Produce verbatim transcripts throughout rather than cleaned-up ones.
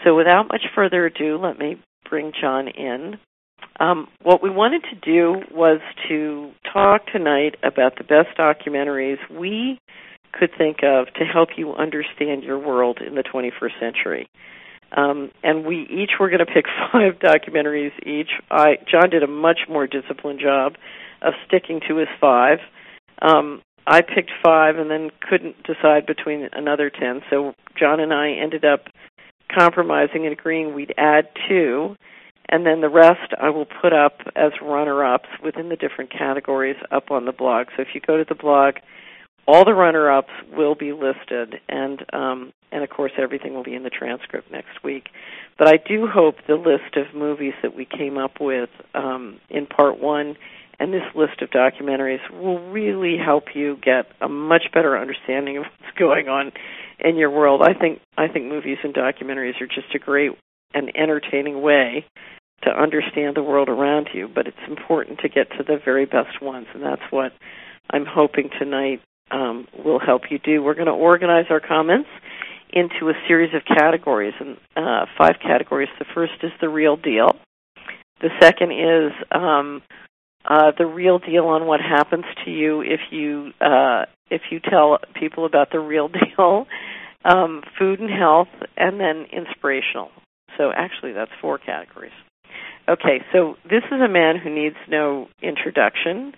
so without much further ado, let me bring John in. Um, what we wanted to do was to talk tonight about the best documentaries we could think of to help you understand your world in the twenty-first century. Um, and we each were going to pick five documentaries each. I, John did a much more disciplined job of sticking to his five. Um, I picked five and then couldn't decide between another ten. So John and I ended up compromising and agreeing we'd add two, and then the rest I will put up as runner-ups within the different categories up on the blog. So if you go to the blog, all the runner-ups will be listed, and um, and of course everything will be in the transcript next week. But I do hope the list of movies that we came up with um, in part one and this list of documentaries will really help you get a much better understanding of what's going on in your world. I think I think movies and documentaries are just a great and entertaining way to understand the world around you, but it's important to get to the very best ones, and that's what I'm hoping tonight um, will help you do. We're going to organize our comments into a series of categories, and uh, five categories. The first is the real deal. The second is um, uh, the real deal on what happens to you if you uh, if you tell people about the real deal. Um, food and health, and then inspirational. So actually, that's four categories. Okay, so this is a man who needs no introduction.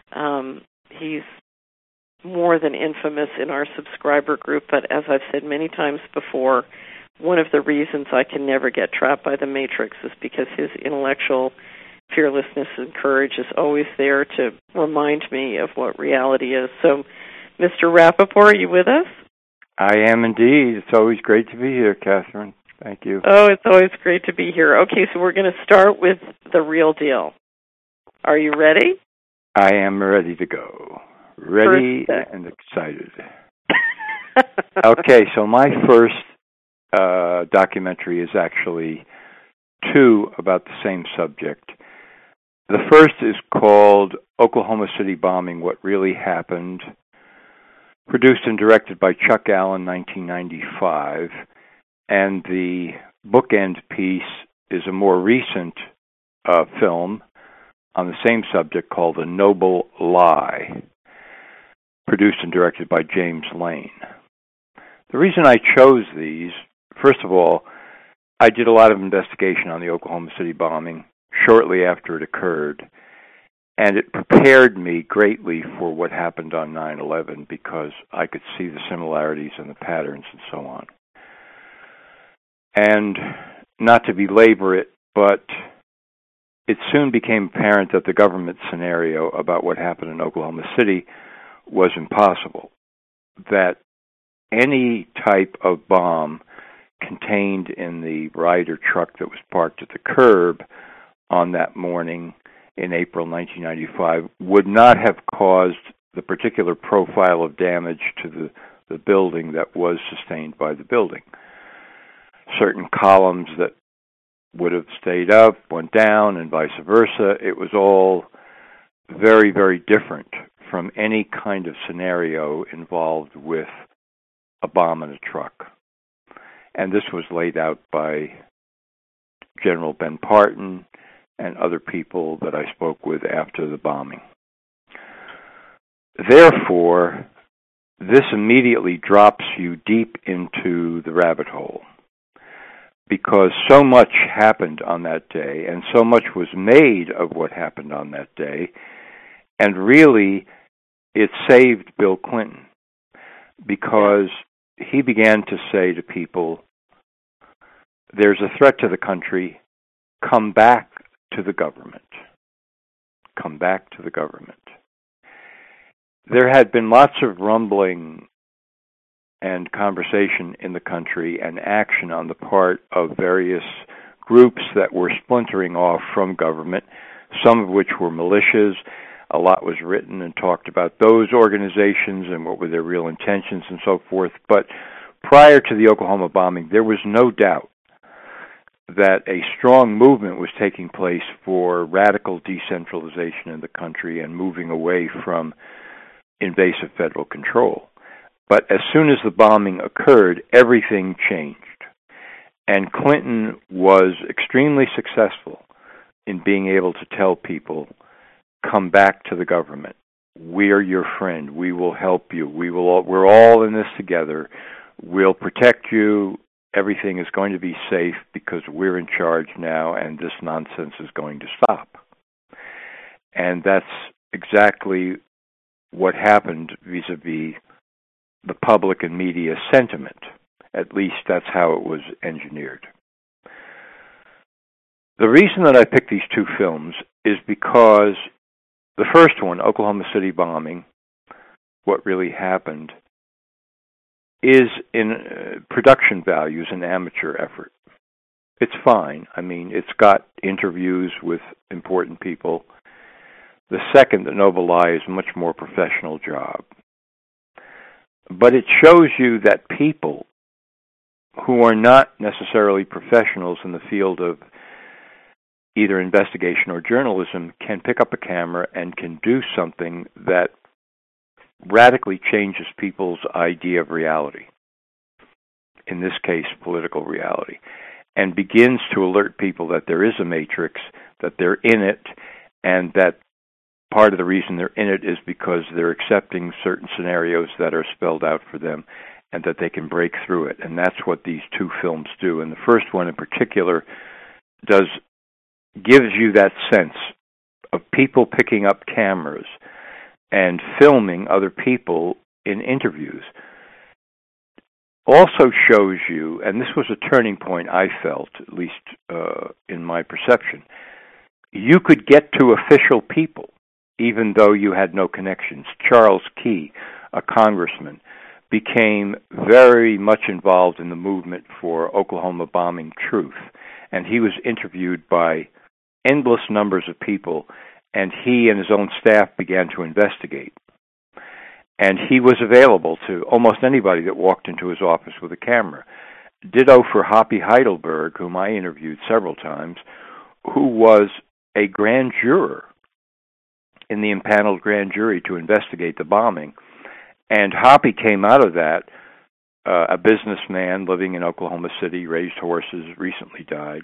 Um, he's more than infamous in our subscriber group, but as I've said many times before, one of the reasons I can never get trapped by the Matrix is because his intellectual fearlessness and courage is always there to remind me of what reality is. So, Mister Rappaport, are you with us? I am indeed. It's always great to be here, Catherine. Thank you. Oh, it's always great to be here. Okay, so we're going to start with the real deal. Are you ready? I am ready to go. Ready and excited. Okay, so my first uh, documentary is actually two about the same subject. The first is called Oklahoma City Bombing, What Really Happened, produced and directed by Chuck Allen, nineteen ninety-five. And the bookend piece is a more recent uh, film on the same subject called A Noble Lie, produced and directed by James Lane. The reason I chose these, first of all, I did a lot of investigation on the Oklahoma City bombing shortly after it occurred, and it prepared me greatly for what happened on nine eleven because I could see the similarities and the patterns and so on. And not to belabor it, but it soon became apparent that the government scenario about what happened in Oklahoma City was impossible, that any type of bomb contained in the Ryder truck that was parked at the curb on that morning in April nineteen ninety-five would not have caused the particular profile of damage to the, the building that was sustained by the building. Certain columns that would have stayed up went down and vice versa. It was all very, very different from any kind of scenario involved with a bomb in a truck. And this was laid out by General Ben Parton and other people that I spoke with after the bombing. Therefore, this immediately drops you deep into the rabbit hole, because so much happened on that day, and so much was made of what happened on that day, and really it saved Bill Clinton, because he began to say to people, there's a threat to the country, come back to the government. Come back to the government. There had been lots of rumbling and conversation in the country and action on the part of various groups that were splintering off from government, some of which were militias. A lot was written and talked about those organizations and what were their real intentions and so forth. But prior to the Oklahoma bombing, there was no doubt that a strong movement was taking place for radical decentralization in the country and moving away from invasive federal control. But as soon as the bombing occurred, everything changed. And Clinton was extremely successful in being able to tell people, come back to the government. We are your friend. We will help you. We will all, we're all in this together. We'll protect you. Everything is going to be safe because we're in charge now, and this nonsense is going to stop. And that's exactly what happened vis-a-vis the public and media sentiment. At least that's how it was engineered. The reason that I picked these two films is because the first one, Oklahoma City bombing, what really happened, is in uh, production values an amateur effort. It's fine. I mean, it's got interviews with important people. The second, The Noble Lie, is a much more professional job. But it shows you that people who are not necessarily professionals in the field of either investigation or journalism can pick up a camera and can do something that radically changes people's idea of reality, in this case, political reality, and begins to alert people that there is a matrix, that they're in it, and that part of the reason they're in it is because they're accepting certain scenarios that are spelled out for them and that they can break through it. And that's what these two films do. And the first one in particular does gives you that sense of people picking up cameras and filming other people in interviews. Also shows you, and this was a turning point I felt, at least uh, in my perception, you could get to official people even though you had no connections. Charles Key, a congressman, became very much involved in the movement for Oklahoma bombing truth, and he was interviewed by endless numbers of people, and he and his own staff began to investigate. And he was available to almost anybody that walked into his office with a camera. Ditto for Hoppy Heidelberg, whom I interviewed several times, who was a grand juror in the impaneled grand jury to investigate the bombing. And Hoppy came out of that, uh, a businessman living in Oklahoma City, raised horses, recently died.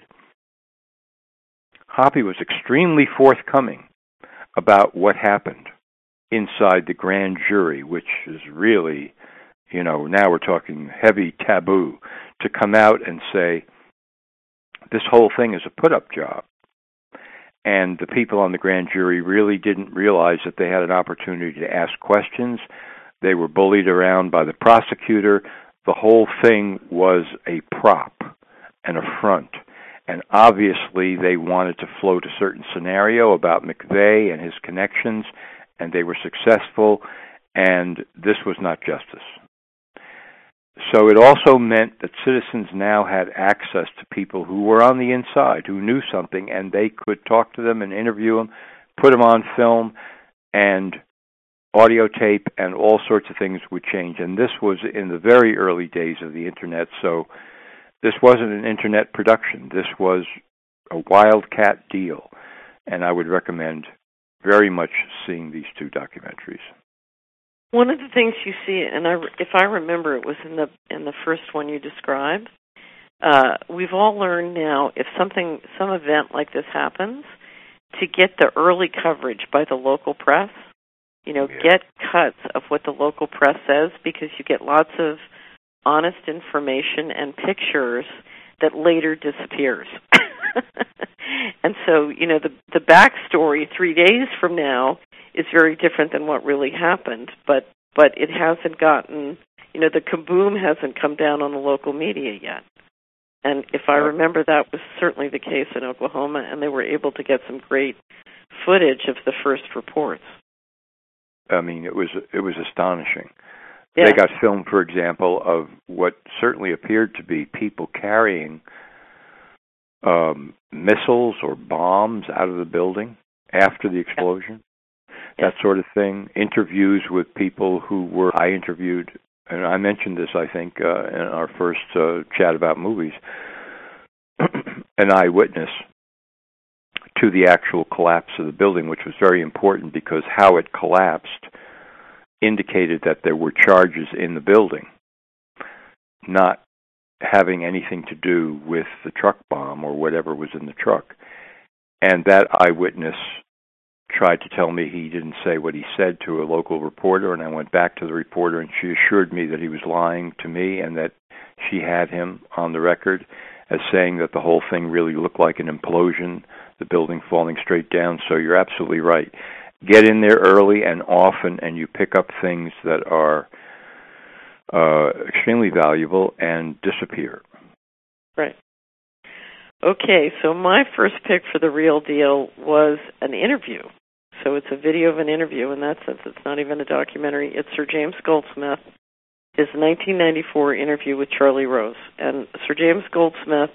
Hoppy was extremely forthcoming about what happened inside the grand jury, which is really, you know, now we're talking heavy taboo, to come out and say, this whole thing is a put-up job. And the people on the grand jury really didn't realize that they had an opportunity to ask questions. They were bullied around by the prosecutor. The whole thing was a prop, an affront. And obviously they wanted to float a certain scenario about McVeigh and his connections, and they were successful, and this was not justice. So it also meant that citizens now had access to people who were on the inside, who knew something, and they could talk to them and interview them, put them on film, and audio tape, and all sorts of things would change. And this was in the very early days of the Internet, so this wasn't an Internet production. This was a wildcat deal, and I would recommend very much seeing these two documentaries. One of the things you see, and I, if I remember, it was in the in the first one you described. Uh, we've all learned now, if something, some event like this happens, to get the early coverage by the local press. You know, yeah. Get cuts of what the local press says, because you get lots of honest information and pictures that later disappears. And so, you know, the the backstory three days from now is very different than what really happened, but but it hasn't gotten, you know, the kaboom hasn't come down on the local media yet. And if I remember, that was certainly the case in Oklahoma, and they were able to get some great footage of the first reports. I mean, it was it was astonishing. Yeah. They got film, for example, of what certainly appeared to be people carrying um, missiles or bombs out of the building after the explosion. That sort of thing. Interviews with people who were, I interviewed, and I mentioned this, I think, uh, in our first uh, chat about movies, an eyewitness to the actual collapse of the building, which was very important because how it collapsed indicated that there were charges in the building, not having anything to do with the truck bomb or whatever was in the truck. And that eyewitness tried to tell me he didn't say what he said to a local reporter, and I went back to the reporter, and she assured me that he was lying to me and that she had him on the record as saying that the whole thing really looked like an implosion, the building falling straight down. So you're absolutely right. Get in there early and often, and you pick up things that are uh, extremely valuable and disappear. Right. Okay, so my first pick for the real deal was an interview. So it's a video of an interview. In that sense, it's not even a documentary. It's Sir James Goldsmith, his nineteen ninety-four interview with Charlie Rose. And Sir James Goldsmith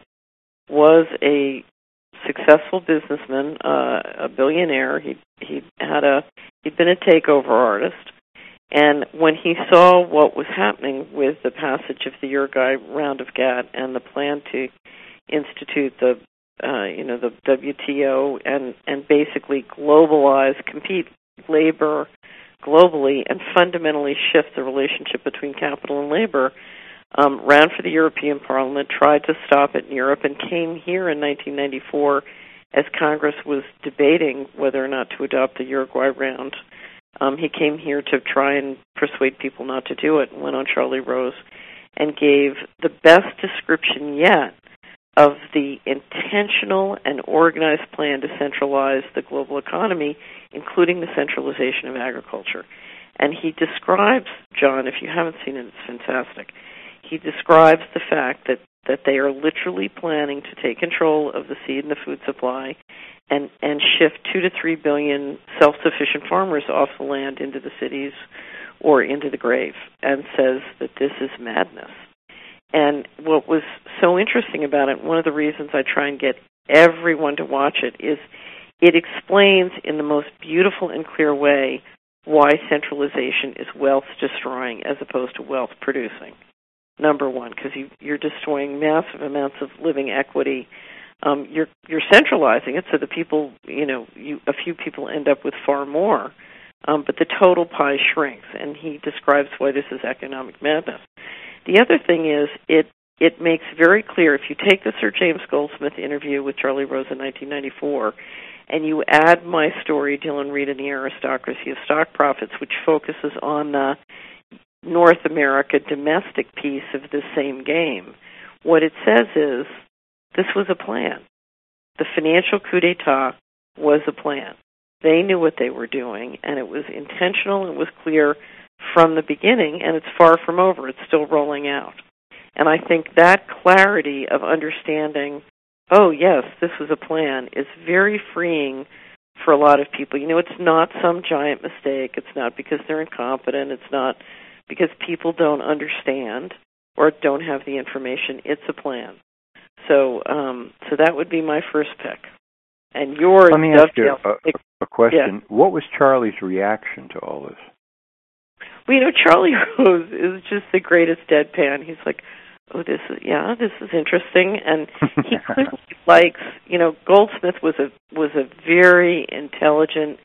was a successful businessman, uh, a billionaire. He he had a he'd been a takeover artist, and when he saw what was happening with the passage of the Uruguay Round of GATT and the plan to institute the uh, you know the W T O and and basically globalize, compete labor globally, and fundamentally shift the relationship between capital and labor, um, ran for the European Parliament, tried to stop it in Europe, and came here in nineteen ninety-four as Congress was debating whether or not to adopt the Uruguay Round. Um, he came here to try and persuade people not to do it, and went on Charlie Rose and gave the best description yet of the intentional and organized plan to centralize the global economy, including the centralization of agriculture. And he describes, John, if you haven't seen it, it's fantastic. He describes the fact that, that they are literally planning to take control of the seed and the food supply and, and shift two to three billion self-sufficient farmers off the land into the cities or into the grave, and says that this is madness. And what was so interesting about it, one of the reasons I try and get everyone to watch it, is it explains in the most beautiful and clear way why centralization is wealth destroying as opposed to wealth producing. Number one, because you, you're destroying massive amounts of living equity. Um, you're you're centralizing it so the people, you know, you, a few people end up with far more, um, but the total pie shrinks. And he describes why this is economic madness. The other thing is it it makes very clear, if you take the Sir James Goldsmith interview with Charlie Rose in nineteen ninety-four and you add my story, Dylan Reed and the Aristocracy of Stock Profits, which focuses on the North America domestic piece of the same game, what it says is this was a plan. The financial coup d'etat was a plan. They knew what they were doing, and it was intentional, it was clear from the beginning, and it's far from over. It's still rolling out. And I think that clarity of understanding, oh, yes, this was a plan, is very freeing for a lot of people. You know, it's not some giant mistake. It's not because they're incompetent. It's not because people don't understand or don't have the information. It's a plan. So um, so that would be my first pick. And yours, Let me ask you a, a, a question. Yeah. What was Charlie's reaction to all this? Well, you know, Charlie Rose is just the greatest deadpan. He's like, oh, this is, yeah, this is interesting. And he clearly likes, you know, Goldsmith was a was a very intelligent,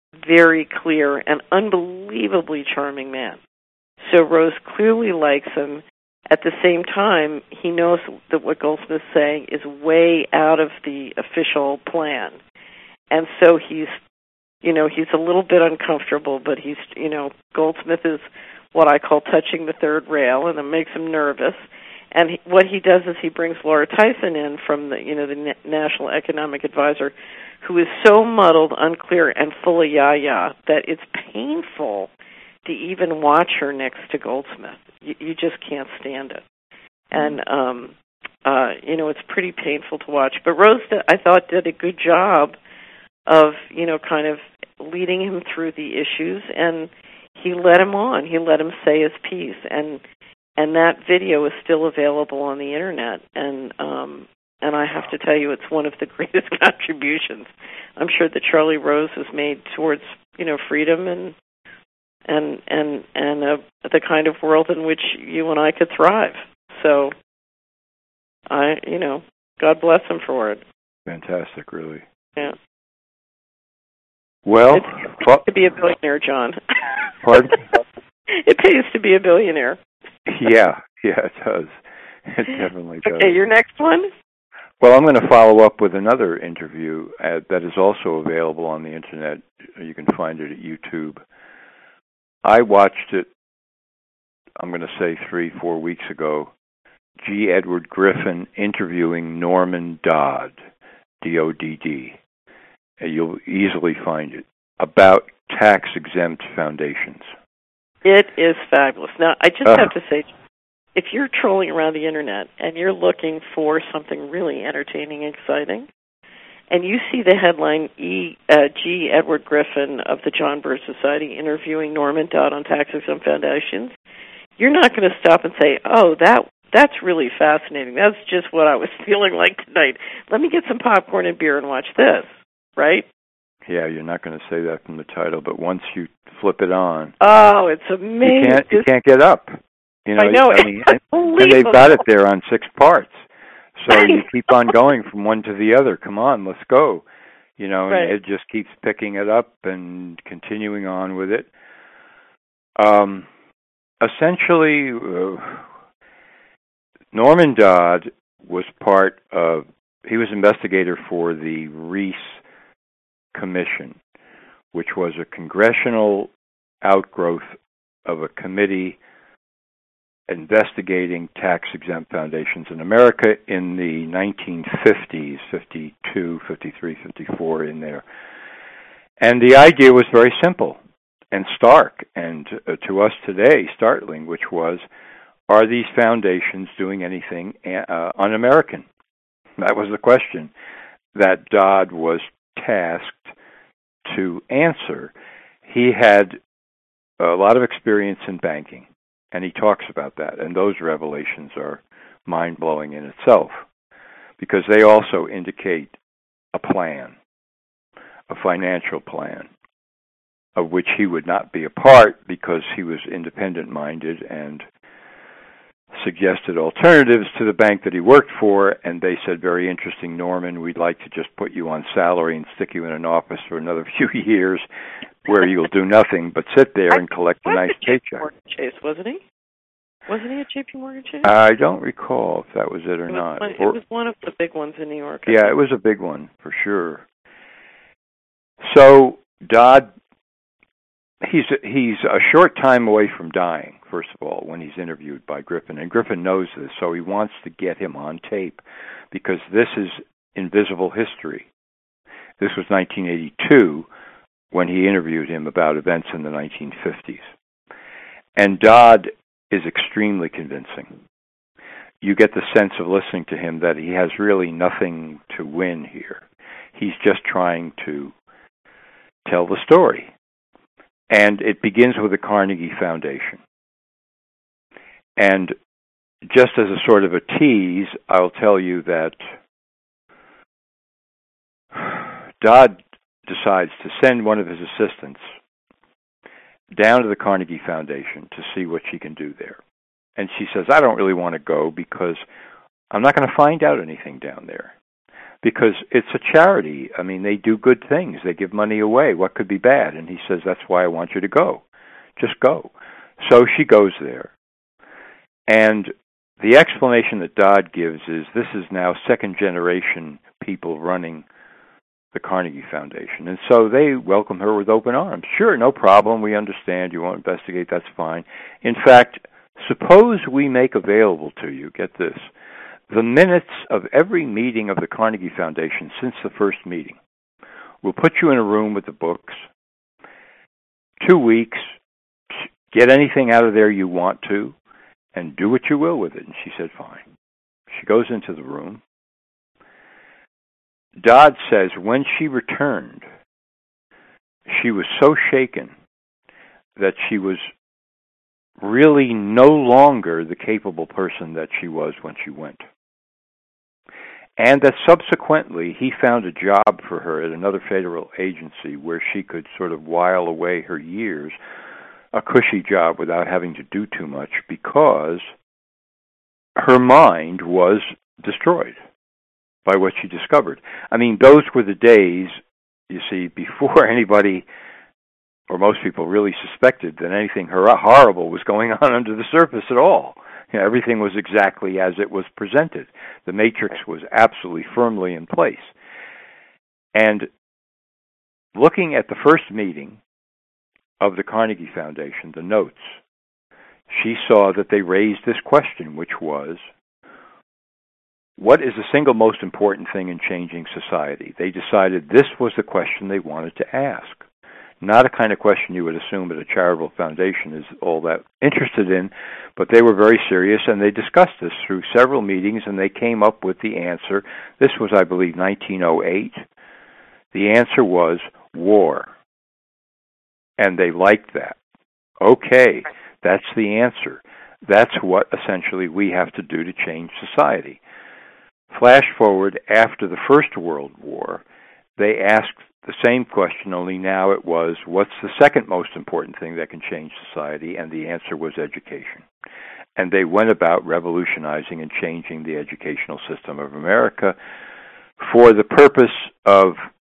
very clear, and unbelievably charming man. So Rose clearly likes him. At the same time, he knows that what Goldsmith's saying is way out of the official plan. And so he's, you know, he's a little bit uncomfortable, but he's, you know, Goldsmith is what I call touching the third rail, and it makes him nervous. And he, what he does is he brings Laura Tyson in from the, you know, the Na- National Economic Advisor, who is so muddled, unclear, and full of yah-yah that it's painful to even watch her next to Goldsmith. You, you just can't stand it. And, um, uh, you know, it's pretty painful to watch. But Rose, I thought, did a good job of, you know, kind of leading him through the issues, and he led him on. He let him say his piece. And and that video is still available on the Internet. And um, and I have to tell you, it's one of the greatest contributions I'm sure that Charlie Rose has made towards, you know, freedom and and and and uh, the kind of world in which you and I could thrive. So, I, you know, God bless him for it. Fantastic, really. Yeah. Well, it pays well, to be a billionaire, John. Pardon? It pays to be a billionaire. Yeah, yeah, it does. It definitely does. Okay, your next one? Well, I'm going to follow up with another interview uh, that is also available on the Internet. You can find it at YouTube. I watched it, I'm going to say three, four weeks ago, G. Edward Griffin interviewing Norman Dodd, D O D D. And you'll easily find it, about tax-exempt foundations. It is fabulous. Now, I just uh, have to say, if you're trolling around the Internet and you're looking for something really entertaining and exciting, and you see the headline, e, uh, G. Edward Griffin of the John Birch Society interviewing Norman Dodd on tax-exempt foundations, you're not going to stop and say, oh, that that's really fascinating. That's just what I was feeling like tonight. Let me get some popcorn and beer and watch this, right? Yeah, you're not going to say that from the title, but once you flip it on, oh, it's amazing. You can't, you can't get up. You know, I know. I mean, and, and they've got it there on six parts. So you keep on going from one to the other. Come on, let's go. You know, right. and it just keeps picking it up and continuing on with it. Um, essentially, uh, Norman Dodd was part of, he was investigator for the Reese Commission, which was a congressional outgrowth of a committee investigating tax-exempt foundations in America in the nineteen fifties, fifty-two, fifty-three, fifty-four, in there. And the idea was very simple and stark, and uh, to us today, startling, which was, are these foundations doing anything uh, un-American? That was the question that Dodd was tasked to answer. He had a lot of experience in banking, and he talks about that, and those revelations are mind-blowing in itself, because they also indicate a plan, a financial plan, of which he would not be a part because he was independent-minded and suggested alternatives to the bank that he worked for, and they said, very interesting, Norman, we'd like to just put you on salary and stick you in an office for another few years where you'll do nothing but sit there and collect a nice paycheck. Morgan Chase, wasn't he? Wasn't he at J P Morgan Chase? I don't recall if that was it or it was not. One, or, it was one of the big ones in New York. Yeah, it was a big one, for sure. So, Dodd, he's he's a short time away from dying, first of all, when he's interviewed by Griffin. And Griffin knows this, so he wants to get him on tape, because this is invisible history. This was nineteen eighty-two, when he interviewed him about events in the nineteen fifties. And Dodd is extremely convincing. You get the sense of listening to him that he has really nothing to win here. He's just trying to tell the story. And it begins with the Carnegie Foundation. And just as a sort of a tease, I'll tell you that Dodd decides to send one of his assistants down to the Carnegie Foundation to see what she can do there. And she says, I don't really want to go because I'm not going to find out anything down there. Because it's a charity. I mean, they do good things. They give money away. What could be bad? And he says, that's why I want you to go. Just go. So she goes there. And the explanation that Dodd gives is this is now second generation people running the Carnegie Foundation. And so they welcome her with open arms. Sure, no problem. We understand. You want to investigate. That's fine. In fact, suppose we make available to you, get this, the minutes of every meeting of the Carnegie Foundation since the first meeting. We'll put you in a room with the books. Two weeks. Get anything out of there you want to, and do what you will with it. And she said, fine. She goes into the room. Dodd says when she returned, she was so shaken that she was really no longer the capable person that she was when she went. And that subsequently he found a job for her at another federal agency where she could sort of while away her years, a cushy job without having to do too much, because her mind was destroyed by what she discovered. I mean, those were the days, you see, before anybody or most people really suspected that anything horrible was going on under the surface at all. You know, everything was exactly as it was presented. The matrix was absolutely firmly in place. And looking at the first meeting of the Carnegie Foundation, the notes, she saw that they raised this question, which was, what is the single most important thing in changing society? They decided this was the question they wanted to ask. Not a kind of question you would assume that a charitable foundation is all that interested in, but they were very serious, and they discussed this through several meetings, and they came up with the answer. This was, I believe, nineteen oh eight. The answer was war. And they liked that. Okay, that's the answer. That's what essentially we have to do to change society. Flash forward after the First World War, they asked the same question, only now it was, what's the second most important thing that can change society? And the answer was education. And they went about revolutionizing and changing the educational system of America for the purpose of,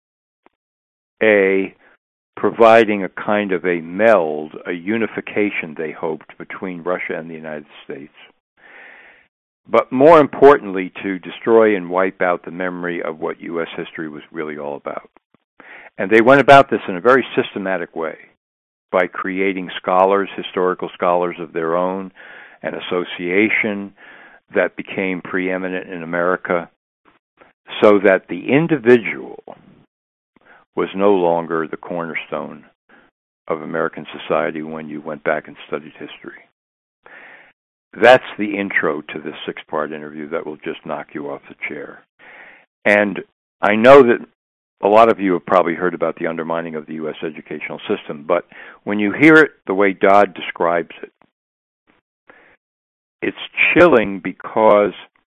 A, providing a kind of a meld, a unification, they hoped, between Russia and the United States. But more importantly, to destroy and wipe out the memory of what U S history was really all about. And they went about this in a very systematic way by creating scholars, historical scholars of their own, an association that became preeminent in America, so that the individual was no longer the cornerstone of American society when you went back and studied history. That's the intro to this six-part interview that will just knock you off the chair. And I know that a lot of you have probably heard about the undermining of the U S educational system, but when you hear it the way Dodd describes it, it's chilling because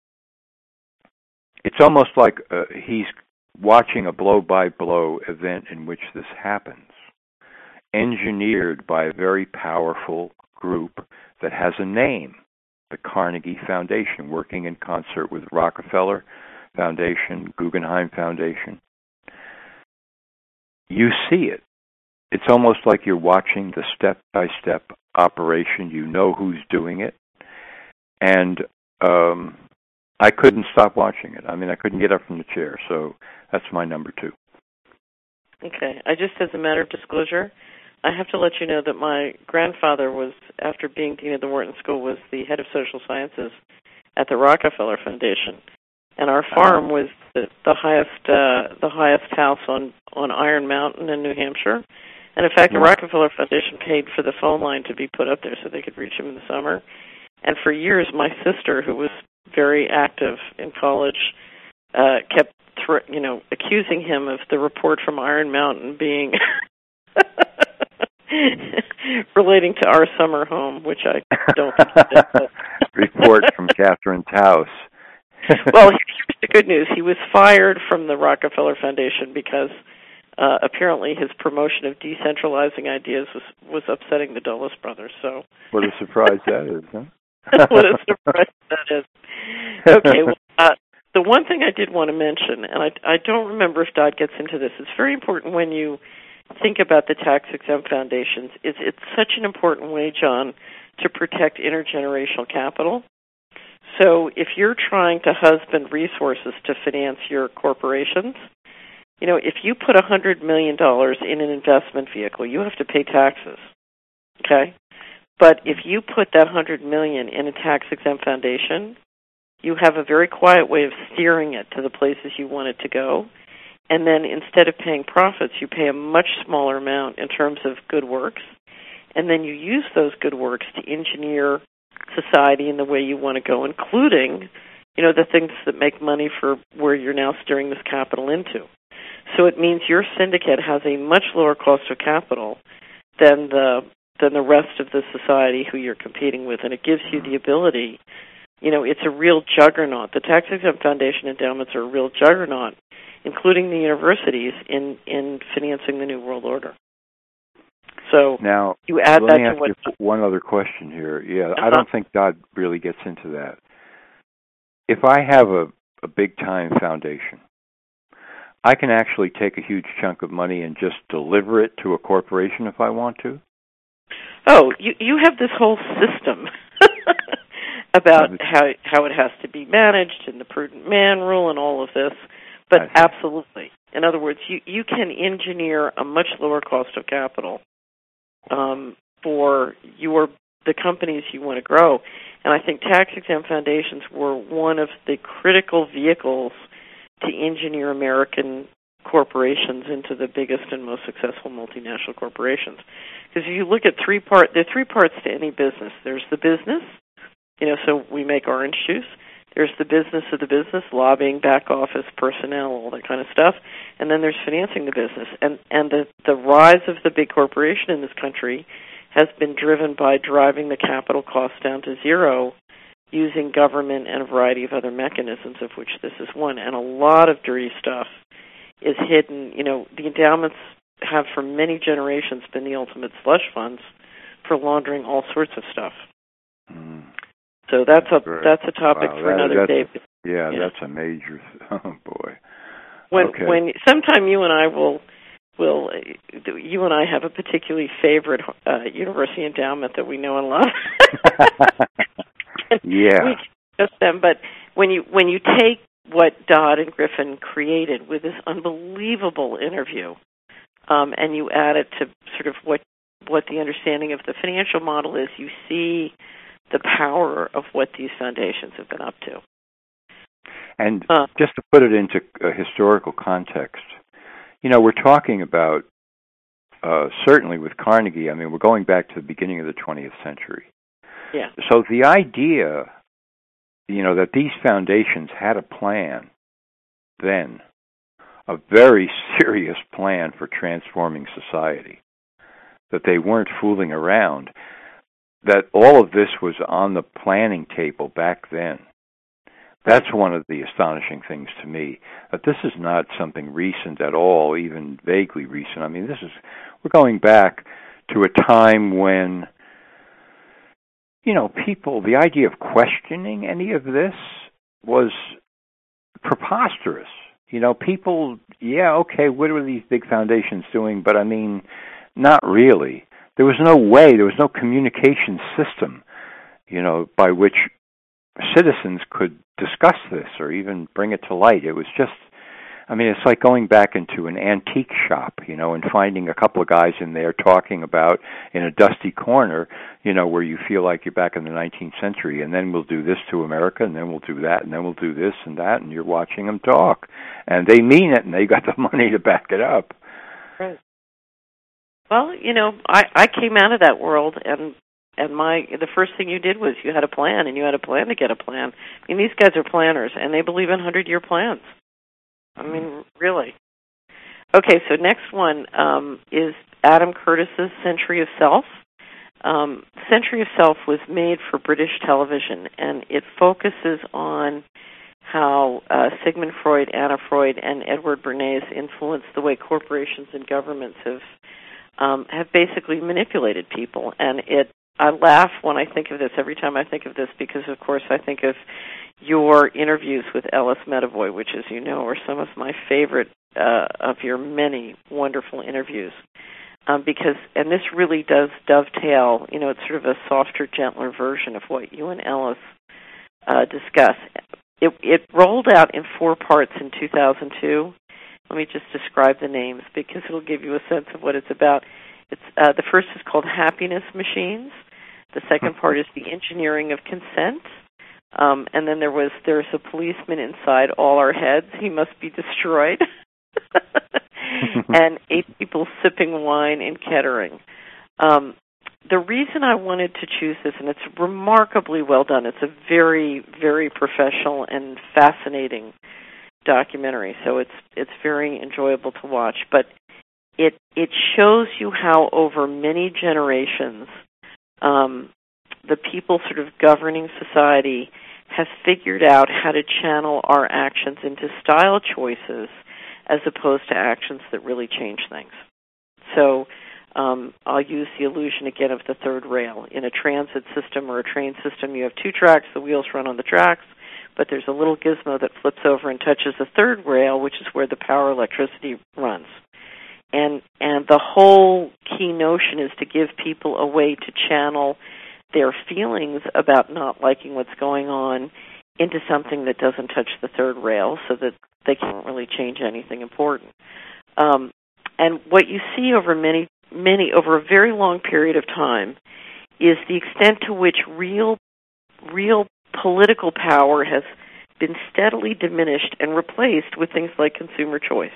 it's almost like uh, he's watching a blow-by-blow event in which this happens, engineered by a very powerful group that has a name, the Carnegie Foundation, working in concert with Rockefeller Foundation, Guggenheim Foundation. You see it. It's almost like you're watching the step-by-step operation. You know who's doing it. And um, I couldn't stop watching it. I mean, I couldn't get up from the chair, so that's my number two. Okay. I just, as a matter of disclosure, I have to let you know that my grandfather was, after being dean of the Wharton School, was the head of social sciences at the Rockefeller Foundation. And our farm was the, the highest uh, the highest house on, on Iron Mountain in New Hampshire. And in fact, the Rockefeller Foundation paid for the phone line to be put up there so they could reach him in the summer. And for years, my sister, who was very active in college, uh, kept th- you know accusing him of the report from Iron Mountain being relating to our summer home, which I don't think it is. Report from Catherine's house. Well, here's the good news. He was fired from the Rockefeller Foundation because uh, apparently his promotion of decentralizing ideas was, was upsetting the Dulles brothers. So, what a surprise that is, huh? What a surprise that is. Okay, well, uh, the one thing I did want to mention, and I, I don't remember if Dodd gets into this, it's very important when you think about the tax-exempt foundations. It's, it's such an important way, John, to protect intergenerational capital. So if you're trying to husband resources to finance your corporations, you know, if you put one hundred million dollars in an investment vehicle, you have to pay taxes, okay? But if you put that one hundred million dollars in a tax-exempt foundation, you have a very quiet way of steering it to the places you want it to go. And then instead of paying profits, you pay a much smaller amount in terms of good works. And then you use those good works to engineer society in the way you want to go, including, you know, the things that make money for where you're now steering this capital into. So it means your syndicate has a much lower cost of capital than the than the rest of the society who you're competing with, and it gives you the ability, you know, it's a real juggernaut. The tax-exempt foundation endowments are a real juggernaut, including the universities, in, in financing the New World Order. So now, you add let that me to ask what... you one other question here. Yeah, uh-huh. I don't think Dodd really gets into that. If I have a, a big-time foundation, I can actually take a huge chunk of money and just deliver it to a corporation if I want to? Oh, you you have this whole system about how how it has to be managed and the prudent man rule and all of this. But absolutely. In other words, you, you can engineer a much lower cost of capital um, for your the companies you want to grow. And I think tax-exempt foundations were one of the critical vehicles to engineer American corporations into the biggest and most successful multinational corporations. Because if you look at three part, there are three parts to any business. There's the business, you know, so we make orange juice. There's the business of the business, lobbying, back office, personnel, all that kind of stuff. And then there's financing the business. And and the, the rise of the big corporation in this country has been driven by driving the capital costs down to zero using government and a variety of other mechanisms, of which this is one. And a lot of dirty stuff is hidden. You know, the endowments have for many generations been the ultimate slush funds for laundering all sorts of stuff. Mm. So that's, that's a great. that's a topic wow, for that, another day. Yeah, yeah, that's a major. Oh boy. When okay. when sometime you and I will will you and I have a particularly favorite uh, university endowment that we know and love. yeah. We discuss them, but when you when you take what Dodd and Griffin created with this unbelievable interview, um, and you add it to sort of what what the understanding of the financial model is, you see the power of what these foundations have been up to. And uh, just to put it into a historical context, you know, we're talking about, uh, certainly with Carnegie, I mean, we're going back to the beginning of the twentieth century. Yeah. So the idea, you know, that these foundations had a plan then, a very serious plan for transforming society, that they weren't fooling around, that all of this was on the planning table back then. That's one of the astonishing things to me, that this is not something recent at all, even vaguely recent. I mean, this is, we're going back to a time when, you know, people, the idea of questioning any of this was preposterous. You know, people, yeah, okay, what are these big foundations doing? But I mean, not really. There was no way, there was no communication system, you know, by which citizens could discuss this or even bring it to light. It was just, I mean, it's like going back into an antique shop, you know, and finding a couple of guys in there talking about in a dusty corner, you know, where you feel like you're back in the nineteenth century, and then we'll do this to America, and then we'll do that, and then we'll do this and that, and you're watching them talk. And they mean it, and they got the money to back it up. Right. Well, you know, I, I came out of that world, and and my the first thing you did was you had a plan, and you had a plan to get a plan. I mean, these guys are planners, and they believe in hundred-year plans. I mean, really. Okay, so next one um, is Adam Curtis's Century of Self. Um, Century of Self was made for British television, and it focuses on how uh, Sigmund Freud, Anna Freud, and Edward Bernays influenced the way corporations and governments have um, have basically manipulated people. And it, I laugh when I think of this, every time I think of this, because, of course, I think of your interviews with Ellis Medavoy, which, as you know, are some of my favorite uh, of your many wonderful interviews. Um, because, and this really does dovetail, you know, it's sort of a softer, gentler version of what you and Ellis uh, discuss. It, it rolled out in four parts in two thousand two. Let me just describe the names because it'll give you a sense of what it's about. It's uh, the first is called Happiness Machines. The second part is the Engineering of Consent. Um, and then there was there's a policeman inside all our heads. He must be destroyed. And eight people sipping wine in Kettering. Um, the reason I wanted to choose this, and it's remarkably well done, it's a very, very professional and fascinating documentary, so it's it's very enjoyable to watch. But it it shows you how over many generations um, the people sort of governing society have figured out how to channel our actions into style choices as opposed to actions that really change things. So um, I'll use the illusion again of the third rail. In a transit system or a train system, you have two tracks, the wheels run on the tracks, but there's a little gizmo that flips over and touches the third rail, which is where the power electricity runs. And and the whole key notion is to give people a way to channel their feelings about not liking what's going on into something that doesn't touch the third rail so that they can't really change anything important. Um, and what you see over many, many, over a very long period of time is the extent to which real, real political power has been steadily diminished and replaced with things like consumer choice.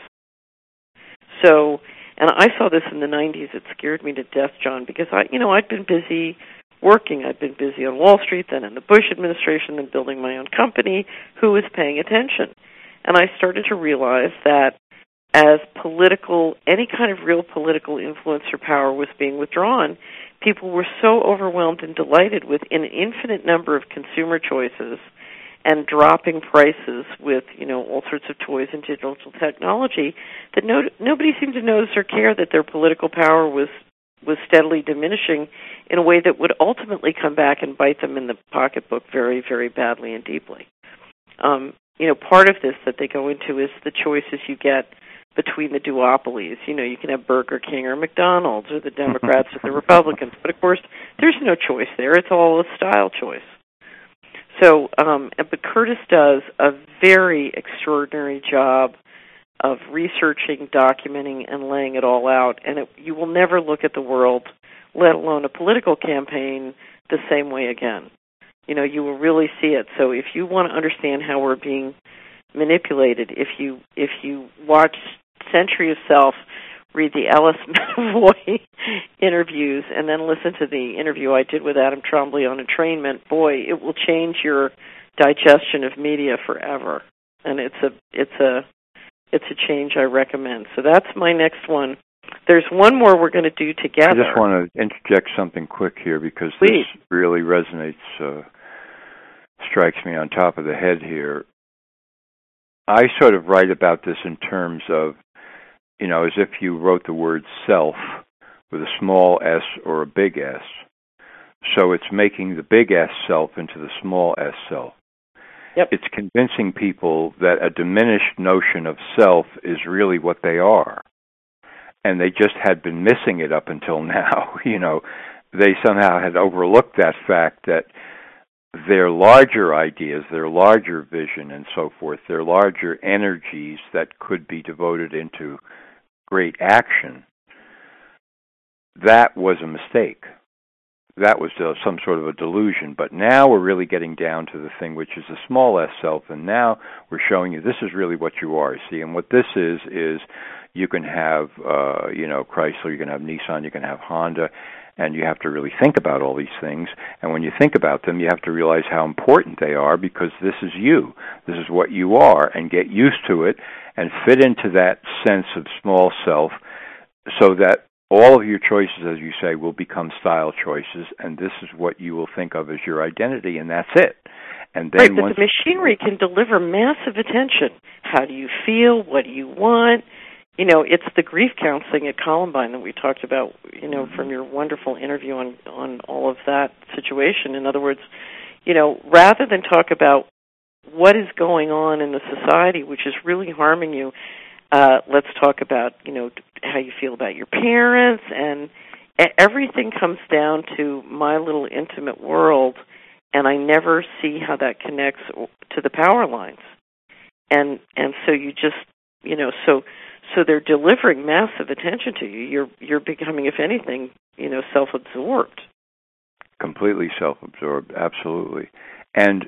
So, and I saw this in the nineties. It scared me to death, John, because I, you know, I'd been busy working. I'd been busy on Wall Street, then in the Bush administration, then building my own company. Who was paying attention? And I started to realize that as political, any kind of real political influence or power was being withdrawn, people were so overwhelmed and delighted with an infinite number of consumer choices and dropping prices with, you know, all sorts of toys and digital technology that no, nobody seemed to notice or care that their political power was was steadily diminishing in a way that would ultimately come back and bite them in the pocketbook very, very badly and deeply. Um, you know, part of this that they go into is the choices you get between the duopolies. You know, you can have Burger King or McDonald's or the Democrats or the Republicans, but of course there's no choice there. It's all a style choice. So, um, but Curtis does a very extraordinary job of researching, documenting, and laying it all out. And it, you will never look at the world, let alone a political campaign, the same way again. You know, you will really see it. So if you want to understand how we're being manipulated, if you if you watch Century of Self, read the Alice McAvoy interviews, and then listen to the interview I did with Adam Trombley on entrainment, boy, it will change your digestion of media forever. And it's a it's a it's a change I recommend. So that's my next one. There's one more we're going to do together. I just want to interject something quick here because Please. This really resonates, uh, strikes me on top of the head here. I sort of write about this in terms of, you know, as if you wrote the word self with a small s or a big S. So it's making the big S self into the small s self. Yep. It's convincing people that a diminished notion of self is really what they are. And they just had been missing it up until now. You know, they somehow had overlooked that fact that their larger ideas, their larger vision and so forth, their larger energies that could be devoted into great action, that was a mistake. That was uh, some sort of a delusion. But now we're really getting down to the thing which is the small s self, and now we're showing you this is really what you are. See, and what this is, is you can have, uh, you know, Chrysler, you can have Nissan, you can have Honda, and you have to really think about all these things. And when you think about them, you have to realize how important they are because this is you. This is what you are, and get used to it and fit into that sense of small self so that all of your choices, as you say, will become style choices, and this is what you will think of as your identity, and that's it. And then right, but once the machinery can deliver massive attention. How do you feel? What do you want? You know, it's the grief counseling at Columbine that we talked about, you know, from your wonderful interview on, on all of that situation. In other words, you know, rather than talk about what is going on in the society, which is really harming you, uh, let's talk about, you know, how you feel about your parents, and everything comes down to my little intimate world, and I never see how that connects to the power lines. And and so you just, you know, so so they're delivering massive attention to you. You're you're becoming, if anything, you know, self-absorbed. Completely self-absorbed, absolutely. And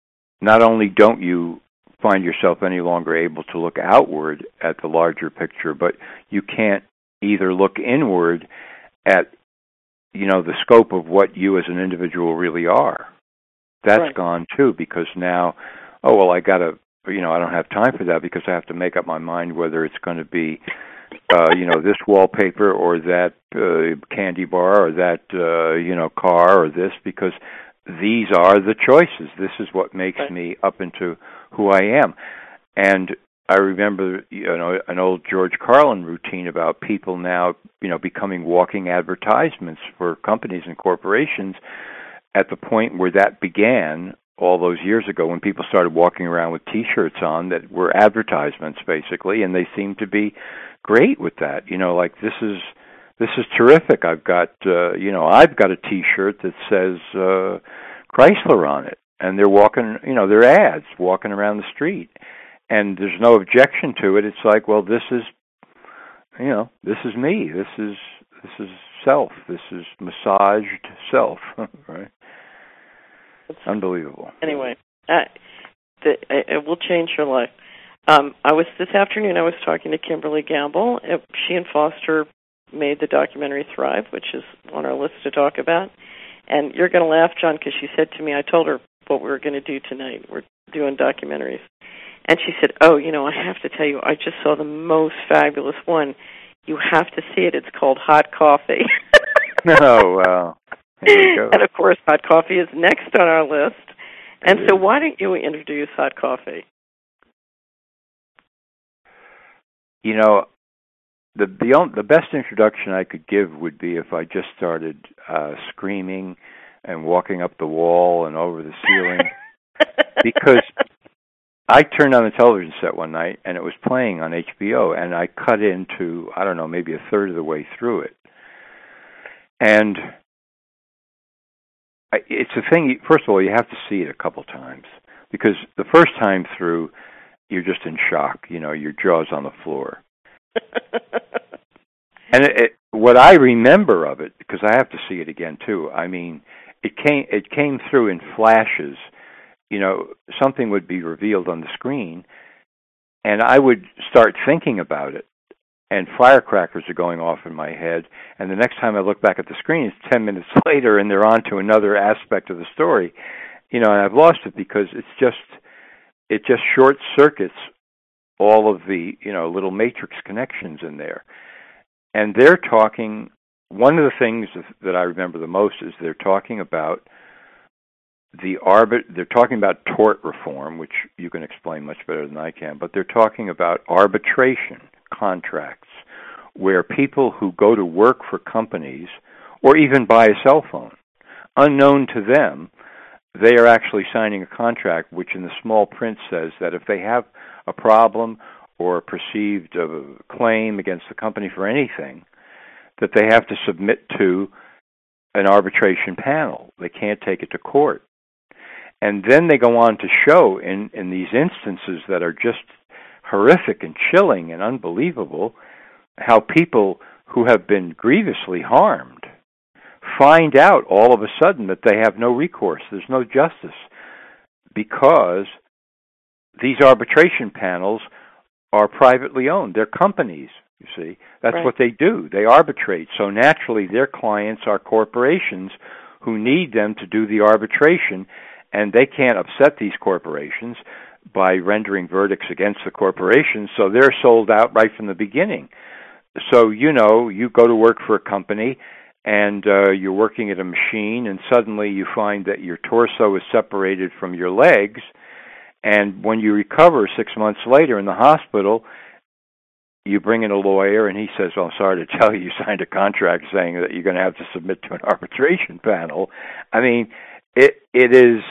not only don't you find yourself any longer able to look outward at the larger picture, but you can't either look inward at, you know, the scope of what you as an individual really are. That's right. Gone too, because now, oh, well, I got to, you know, I don't have time for that because I have to make up my mind whether it's going to be, uh, you know, this wallpaper or that uh, candy bar or that, uh, you know, car or this, because these are the choices. This is what makes right. me up into who I am. And I remember, you know, an old George Carlin routine about people now, you know, becoming walking advertisements for companies and corporations at the point where that began all those years ago when people started walking around with T-shirts on that were advertisements, basically, and they seemed to be great with that. You know, like, this is this is terrific. I've got, uh, you know, I've got a T-shirt that says uh, Chrysler on it, and they're walking, you know, they're ads walking around the street, and there's no objection to it. It's like, well, this is, you know, this is me. This is this is self. This is massaged self, right? It's unbelievable. Anyway, uh, the, it will change your life. Um, I was this afternoon. I was talking to Kimberly Gamble. She and Foster made the documentary Thrive, which is on our list to talk about. And you're going to laugh, John, because she said to me, I told her what we were going to do tonight. We're doing documentaries. And she said, oh, you know, I have to tell you, I just saw the most fabulous one. You have to see it. It's called Hot Coffee. Oh, wow. There you go. And, of course, Hot Coffee is next on our list. And so why don't you introduce Hot Coffee? You know, the the, only, the best introduction I could give would be if I just started uh, screaming and walking up the wall and over the ceiling. Because I turned on the television set one night, and it was playing on H B O, and I cut into, I don't know, maybe a third of the way through it. And it's a thing, first of all, you have to see it a couple times. Because the first time through, you're just in shock. You know, your jaw's on the floor. And it, it, what I remember of it, because I have to see it again too, I mean, it came it came through in flashes. You know, something would be revealed on the screen, and I would start thinking about it, and firecrackers are going off in my head, and the next time I look back at the screen, it's ten minutes later, and they're on to another aspect of the story. You know, and I've lost it because it's just, it just short circuits all of the, you know, little matrix connections in there. And they're talking, one of the things that I remember the most is they're talking about the arbit, they're talking about tort reform, which you can explain much better than I can, but they're talking about arbitration contracts where people who go to work for companies or even buy a cell phone, unknown to them, they are actually signing a contract which in the small print says that if they have a problem or a perceived uh, claim against the company for anything, that they have to submit to an arbitration panel. They can't take it to court. And then they go on to show in, in these instances that are just horrific and chilling and unbelievable how people who have been grievously harmed find out all of a sudden that they have no recourse. There's no justice because these arbitration panels are privately owned. They're companies, you see. That's right. What they do. They arbitrate. So naturally their clients are corporations who need them to do the arbitration, and they can't upset these corporations by rendering verdicts against the corporations, so they're sold out right from the beginning. So, you know, you go to work for a company, and uh, you're working at a machine, and suddenly you find that your torso is separated from your legs, and when you recover six months later in the hospital, you bring in a lawyer, and he says, well, I'm sorry to tell you, you signed a contract saying that you're going to have to submit to an arbitration panel. I mean, it it is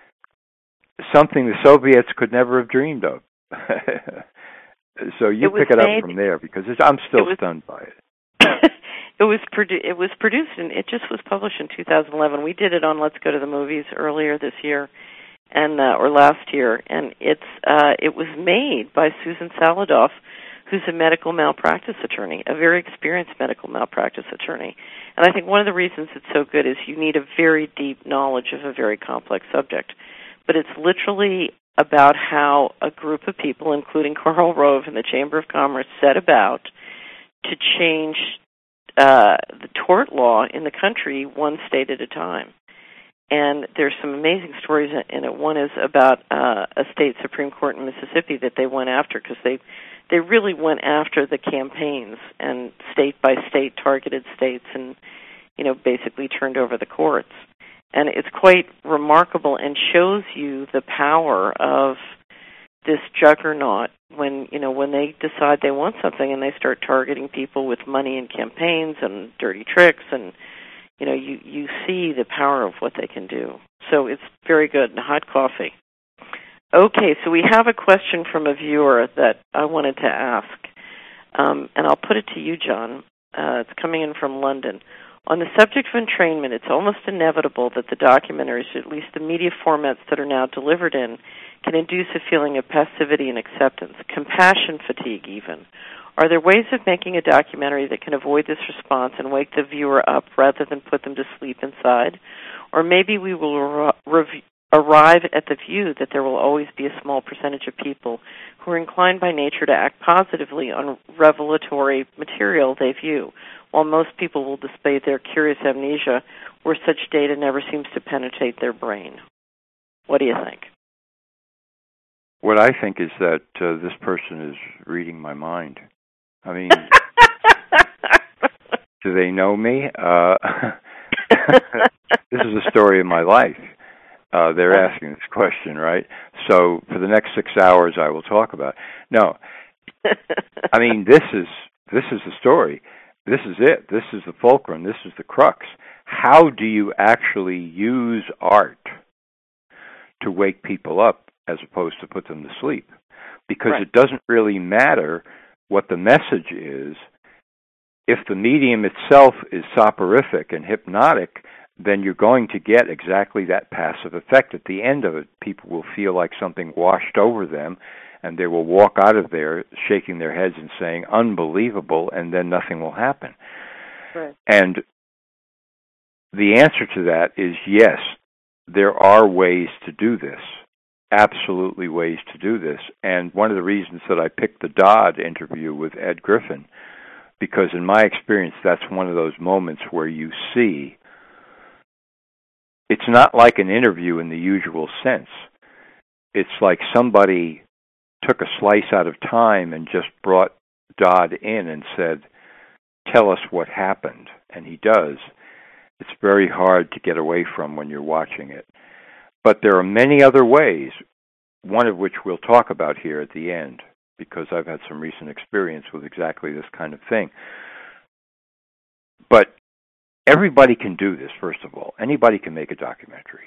something the Soviets could never have dreamed of. So you pick it made, up from there, because it's, I'm still it was, stunned by it. It was produ- It was produced, and it just was published in two thousand eleven. We did it on Let's Go to the Movies earlier this year, and uh, or last year, and it's uh, it was made by Susan Saladoff, who's a medical malpractice attorney, a very experienced medical malpractice attorney. And I think one of the reasons it's so good is you need a very deep knowledge of a very complex subject. But it's literally about how a group of people, including Karl Rove and the Chamber of Commerce, set about to change uh, the tort law in the country one state at a time. And there's some amazing stories in it. One is about uh, a state Supreme Court in Mississippi that they went after because they they really went after the campaigns and state by state targeted states and, you know, basically turned over the courts. And it's quite remarkable and shows you the power of this juggernaut when, you know, when they decide they want something and they start targeting people with money and campaigns and dirty tricks, and, you know, you, you see the power of what they can do. So it's very good. Hot coffee. Okay, so we have a question from a viewer that I wanted to ask, um, and I'll put it to you, John. Uh, it's coming in from London. On the subject of entrainment, it's almost inevitable that the documentaries, or at least the media formats that are now delivered in, can induce a feeling of passivity and acceptance, compassion fatigue even. Are there ways of making a documentary that can avoid this response and wake the viewer up rather than put them to sleep inside? Or maybe we will ar- rev- arrive at the view that there will always be a small percentage of people who are inclined by nature to act positively on revelatory material they view, while most people will display their curious amnesia where such data never seems to penetrate their brain. What do you think? What I think is that uh, this person is reading my mind. I mean, do they know me? Uh, this is the story of my life. Uh, they're asking this question, right? So for the next six hours, I will talk about it. No, I mean, this is this is the story. This is it. This is the fulcrum. This is the crux. How do you actually use art to wake people up as opposed to put them to sleep? Because right. It doesn't really matter what the message is. If the medium itself is soporific and hypnotic, then you're going to get exactly that passive effect. At the end of it, people will feel like something washed over them, and they will walk out of there shaking their heads and saying, unbelievable, and then nothing will happen. Right. And the answer to that is yes, there are ways to do this, absolutely ways to do this. And one of the reasons that I picked the Dodd interview with Ed Griffin, because in my experience, that's one of those moments where you see it's not like an interview in the usual sense. It's like somebody took a slice out of time and just brought Dodd in and said, tell us what happened. And he does. It's very hard to get away from when you're watching it. But there are many other ways, one of which we'll talk about here at the end, because I've had some recent experience with exactly this kind of thing. But everybody can do this, first of all. Anybody can make a documentary.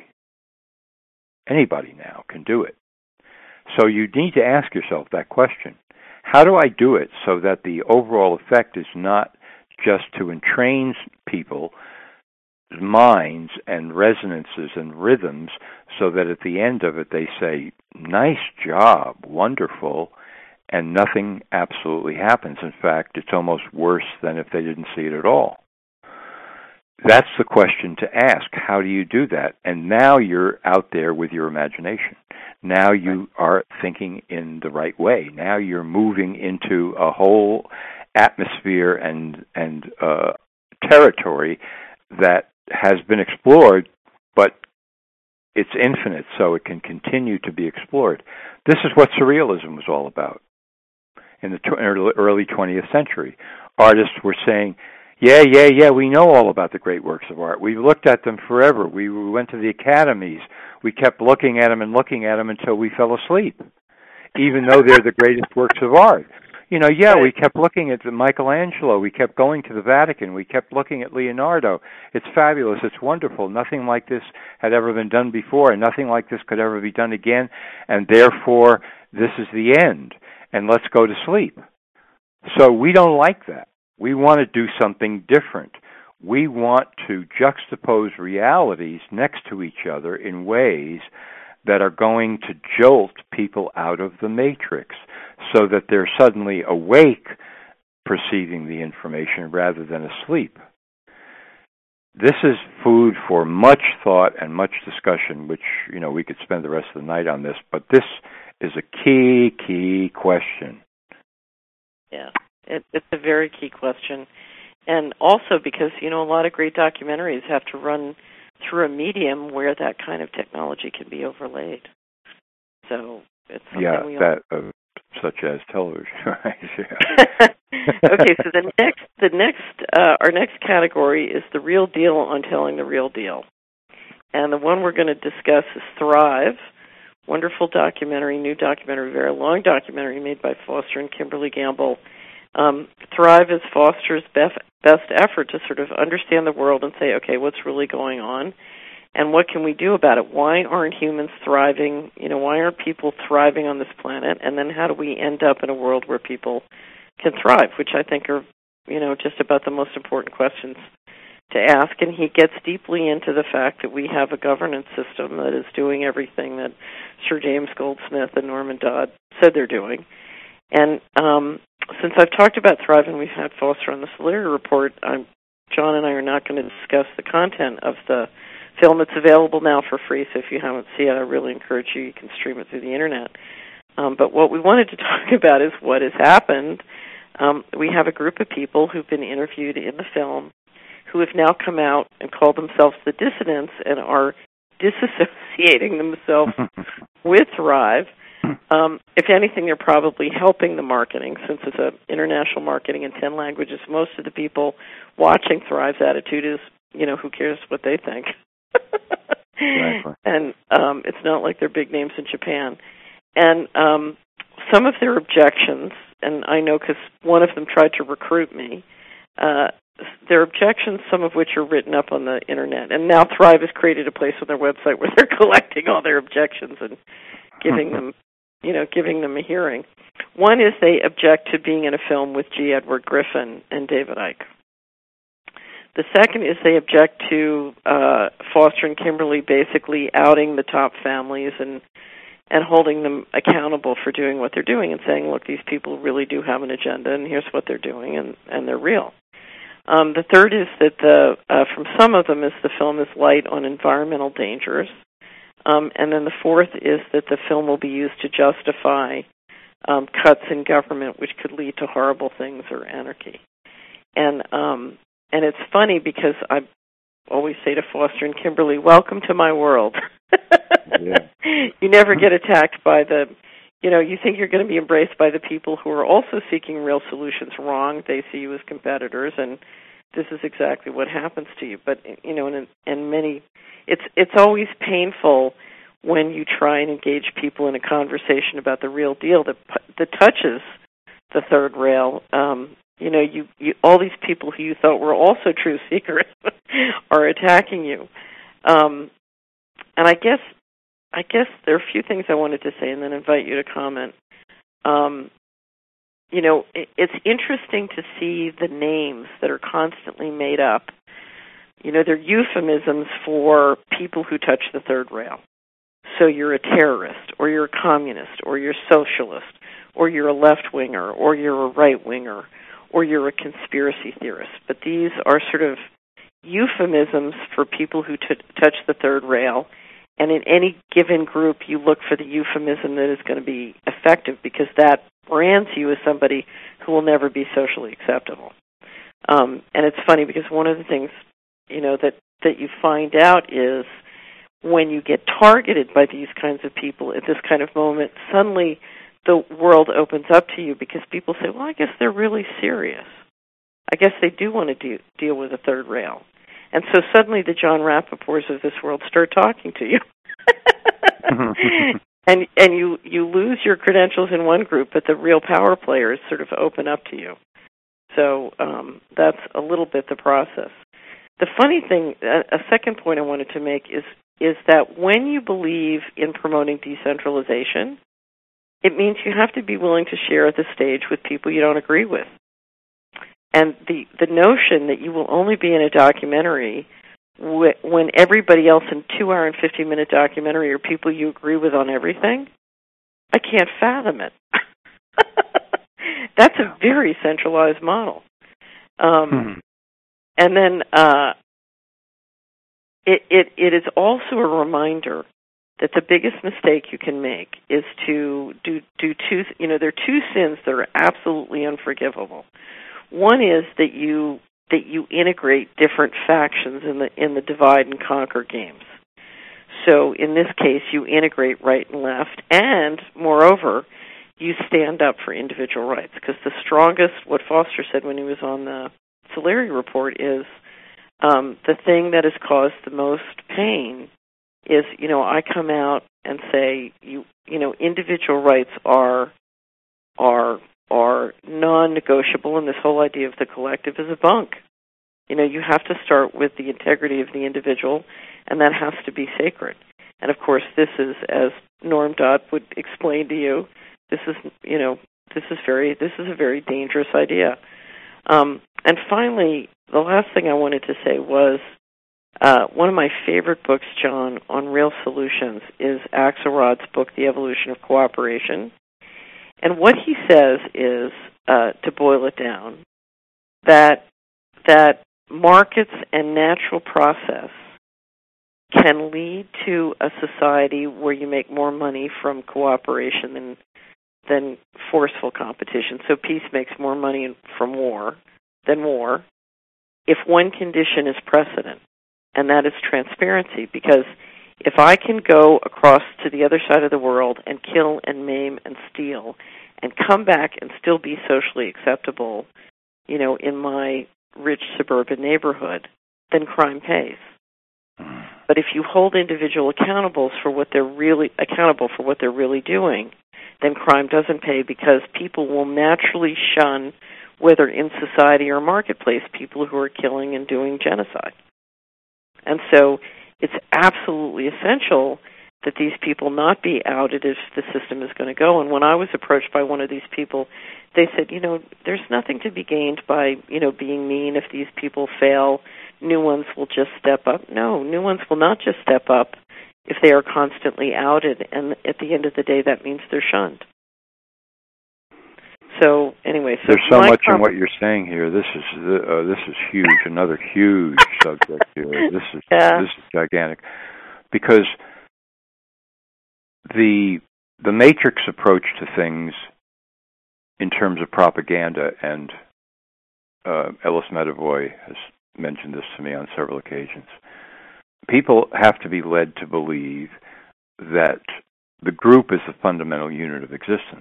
Anybody now can do it. So you need to ask yourself that question. How do I do it so that the overall effect is not just to entrain people's minds and resonances and rhythms so that at the end of it they say, nice job, wonderful, and nothing absolutely happens. In fact, it's almost worse than if they didn't see it at all. That's the question to ask. How do you do that? And now you're out there with your imagination. Now you are thinking in the right way. Now you're moving into a whole atmosphere and and uh, territory that has been explored, but it's infinite, so it can continue to be explored. This is what surrealism was all about in the tw- early twentieth century. Artists were saying, yeah, yeah, yeah, we know all about the great works of art. We've looked at them forever. We went to the academies. We kept looking at them and looking at them until we fell asleep, even though they're the greatest works of art. You know, yeah, we kept looking at Michelangelo. We kept going to the Vatican. We kept looking at Leonardo. It's fabulous. It's wonderful. Nothing like this had ever been done before, and nothing like this could ever be done again, and therefore this is the end, and let's go to sleep. So we don't like that. We want to do something different. We want to juxtapose realities next to each other in ways that are going to jolt people out of the matrix so that they're suddenly awake perceiving the information rather than asleep. This is food for much thought and much discussion, which, you know, we could spend the rest of the night on this, but this is a key, key question. Yeah. It, it's a very key question. And also because, you know, a lot of great documentaries have to run through a medium where that kind of technology can be overlaid. So it's something yeah, we that, all... uh, such as television, right? Yeah. Okay, so the next, the next, uh, our next category is the real deal on telling the real deal. And the one we're going to discuss is Thrive, wonderful documentary, new documentary, very long documentary made by Foster and Kimberly Gamble. Um, Thrive is Foster's best, best effort to sort of understand the world and say, okay, what's really going on, and what can we do about it? Why aren't humans thriving? You know, why aren't people thriving on this planet? And then how do we end up in a world where people can thrive, which I think are you know, just about the most important questions to ask, and he gets deeply into the fact that we have a governance system that is doing everything that Sir James Goldsmith and Norman Dodd said they're doing. And um, since I've talked about Thrive and we've had Foster on the Solari Report, I'm, John and I are not going to discuss the content of the film. It's available now for free, so if you haven't seen it, I really encourage you. You can stream it through the Internet. Um, but what we wanted to talk about is what has happened. Um, we have a group of people who've been interviewed in the film who have now come out and called themselves the dissidents and are disassociating themselves with Thrive. Um, if anything, they're probably helping the marketing, since it's a international marketing in ten languages. Most of the people watching Thrive's attitude is, you know, who cares what they think? Exactly. And um, it's not like they're big names in Japan. And um, some of their objections, and I know because one of them tried to recruit me, uh, their objections, some of which are written up on the Internet. And now Thrive has created a place on their website where they're collecting all their objections and giving them, you know, giving them a hearing. One is they object to being in a film with G. Edward Griffin and David Icke. The second is they object to uh, Foster and Kimberly basically outing the top families and and holding them accountable for doing what they're doing and saying, look, these people really do have an agenda, and here's what they're doing, and, and they're real. Um, the third is that the uh, from some of them is the film is light on environmental dangers. Um, and then the fourth is that the film will be used to justify um, cuts in government, which could lead to horrible things or anarchy. And um, and it's funny because I always say to Foster and Kimberly, welcome to my world. Yeah. You never get attacked by the, you know, you think you're going to be embraced by the people who are also seeking real solutions. Wrong. They see you as competitors, and this is exactly what happens to you. But, you know, and, and many, it's it's always painful when you try and engage people in a conversation about the real deal that that touches the third rail. Um, you know, you, you all these people who you thought were also true seekers are attacking you. Um, and I guess I guess there are a few things I wanted to say and then invite you to comment. Um, you know, it, it's interesting to see the names that are constantly made up. You know, they're euphemisms for people who touch the third rail. So you're a terrorist, or you're a communist, or you're a socialist, or you're a left-winger, or you're a right-winger, or you're a conspiracy theorist. But these are sort of euphemisms for people who t- touch the third rail. And in any given group, you look for the euphemism that is going to be effective because that brands you as somebody who will never be socially acceptable. Um, and it's funny because one of the things, you know, that, that you find out is when you get targeted by these kinds of people at this kind of moment, suddenly the world opens up to you because people say, well, I guess they're really serious. I guess they do want to de- deal with a third rail. And so suddenly the John Rappaports of this world start talking to you. and and you, you lose your credentials in one group, but the real power players sort of open up to you. So um, that's a little bit the process. The funny thing, a, a second point I wanted to make is is that when you believe in promoting decentralization, it means you have to be willing to share the stage with people you don't agree with. And the, the notion that you will only be in a documentary wh- when everybody else in a two-hour and fifty-minute documentary are people you agree with on everything, I can't fathom it. That's a very centralized model. Um, hmm. And then uh, it, it, it is also a reminder that the biggest mistake you can make is to do, do two, you know, there are two sins that are absolutely unforgivable. One is that you that you integrate different factions in the in the divide and conquer games. So in this case, you integrate right and left, and moreover, you stand up for individual rights. Because the strongest, what Foster said when he was on the Solari Report, is um, the thing that has caused the most pain is, you know, I come out and say, you you know, individual rights are are are non-negotiable, and this whole idea of the collective is a bunk. You know, you have to start with the integrity of the individual, and that has to be sacred. And of course, this is, as Norm Dodd would explain to you, this is, you know, this is very, this is a very dangerous idea. Um, and finally, the last thing I wanted to say was uh, one of my favorite books, John, on real solutions is Axelrod's book, The Evolution of Cooperation. And what he says is, uh, to boil it down, that that markets and natural process can lead to a society where you make more money from cooperation than than forceful competition. So peace makes more money from war than war if one condition is precedent, and that is transparency. Because if I can go across to the other side of the world and kill and maim and steal and come back and still be socially acceptable, you know, in my rich suburban neighborhood, then crime pays. But if you hold individual accountables for what they're really accountable for what they're really doing, then crime doesn't pay, because people will naturally shun, whether in society or marketplace, people who are killing and doing genocide. And so it's absolutely essential that these people not be outed if the system is going to go. And when I was approached by one of these people, they said, you know, there's nothing to be gained by, you know, being mean. If these people fail, new ones will just step up. No, new ones will not just step up if they are constantly outed, and at the end of the day, that means they're shunned. So anyway, so there's so much com- in what you're saying here. This is uh, this is huge. Another huge subject here. This is yeah. this is gigantic, because the the Matrix approach to things in terms of propaganda, and uh, Ellis Medavoy has mentioned this to me on several occasions. People have to be led to believe that the group is the fundamental unit of existence.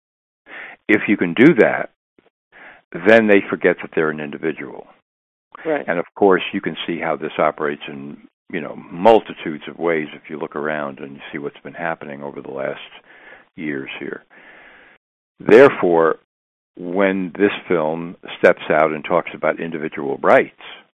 If you can do that, then they forget that they're an individual. Right. And of course, you can see how this operates in, you know, multitudes of ways if you look around and you see what's been happening over the last years here. Therefore, when this film steps out and talks about individual rights,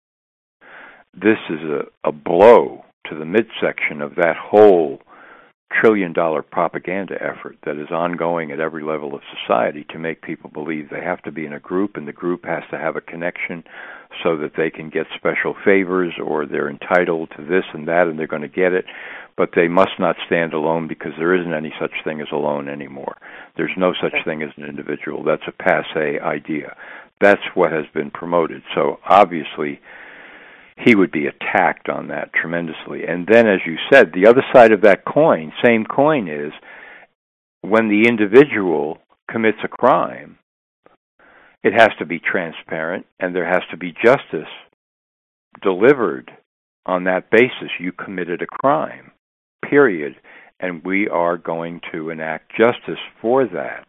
this is a, a blow to the midsection of that whole trillion-dollar propaganda effort that is ongoing at every level of society to make people believe they have to be in a group, and the group has to have a connection so that they can get special favors, or they're entitled to this and that and they're going to get it, but they must not stand alone, because there isn't any such thing as alone anymore. There's no such thing as an individual. That's a passé idea. That's what has been promoted. So obviously he would be attacked on that tremendously. And then, as you said, the other side of that coin, same coin, is when the individual commits a crime, it has to be transparent, and there has to be justice delivered on that basis. You committed a crime, period, and we are going to enact justice for that.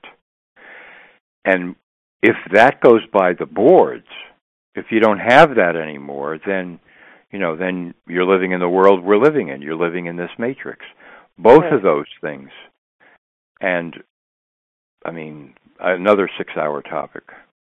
And if that goes by the boards, if you don't have that anymore, then, you know, then you're living in the world we're living in. You're living in this matrix. Both right. of those things. And, I mean, another six-hour topic.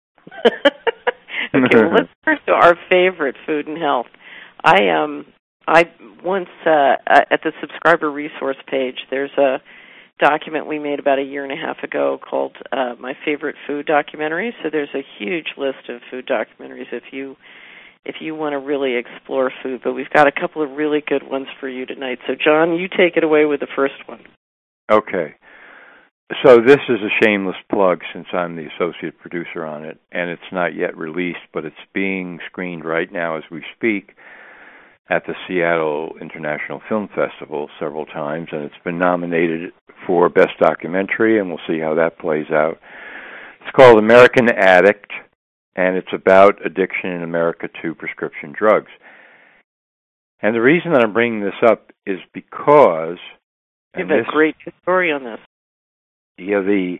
Okay, well, let's turn to our favorite, food and health. I um, I once uh, at the subscriber resource page, there's a document we made about a year and a half ago called uh, My Favorite Food Documentaries. So there's a huge list of food documentaries if you if you want to really explore food. But we've got a couple of really good ones for you tonight. So, John, you take it away with the first one. Okay. So this is a shameless plug, since I'm the associate producer on it, and it's not yet released, but it's being screened right now as we speak at the Seattle International Film Festival several times, and it's been nominated for Best Documentary, and we'll see how that plays out. It's called American Addict, and it's about addiction in America to prescription drugs. And the reason that I'm bringing this up is because... You have a great story on this. Yeah, the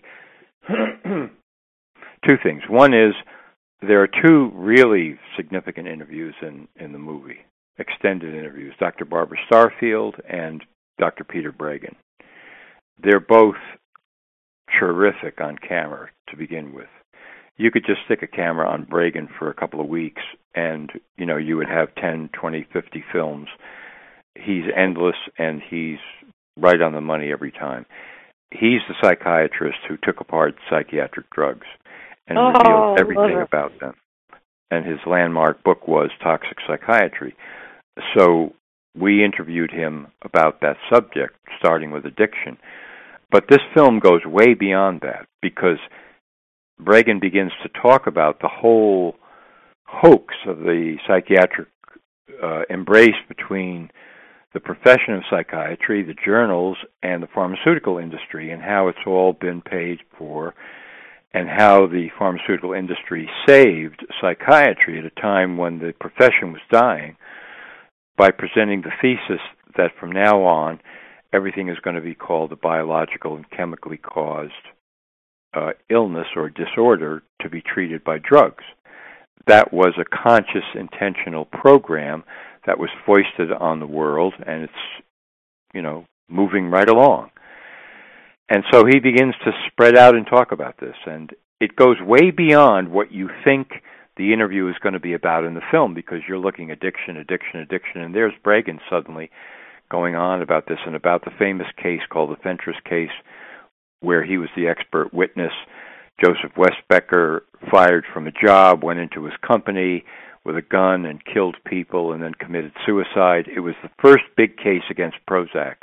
two things. One is there are two really significant interviews in, in the movie, extended interviews, Doctor Barbara Starfield and Doctor Peter Breggin. They're both terrific on camera to begin with. You could just stick a camera on Breggin for a couple of weeks and, you know, you would have ten, twenty, fifty films. He's endless, and he's right on the money every time. He's the psychiatrist who took apart psychiatric drugs and oh, revealed everything about them. and his landmark book was Toxic Psychiatry. So we interviewed him about that subject, starting with addiction. But this film goes way beyond that, because Breggin begins to talk about the whole hoax of the psychiatric uh, embrace between the profession of psychiatry, the journals, and the pharmaceutical industry, and how it's all been paid for, and how the pharmaceutical industry saved psychiatry at a time when the profession was dying by presenting the thesis that from now on, everything is going to be called a biological and chemically caused uh, illness or disorder to be treated by drugs. That was a conscious, intentional program that was foisted on the world, and it's, you know, moving right along. And so he begins to spread out and talk about this, and it goes way beyond what you think the interview is going to be about in the film, because you're looking addiction, addiction, addiction, and there's Breggin suddenly going on about this and about the famous case called the Fentress case, where he was the expert witness. Joseph Westbecker fired from a job, went into his company with a gun and killed people and then committed suicide. It was the first big case against Prozac,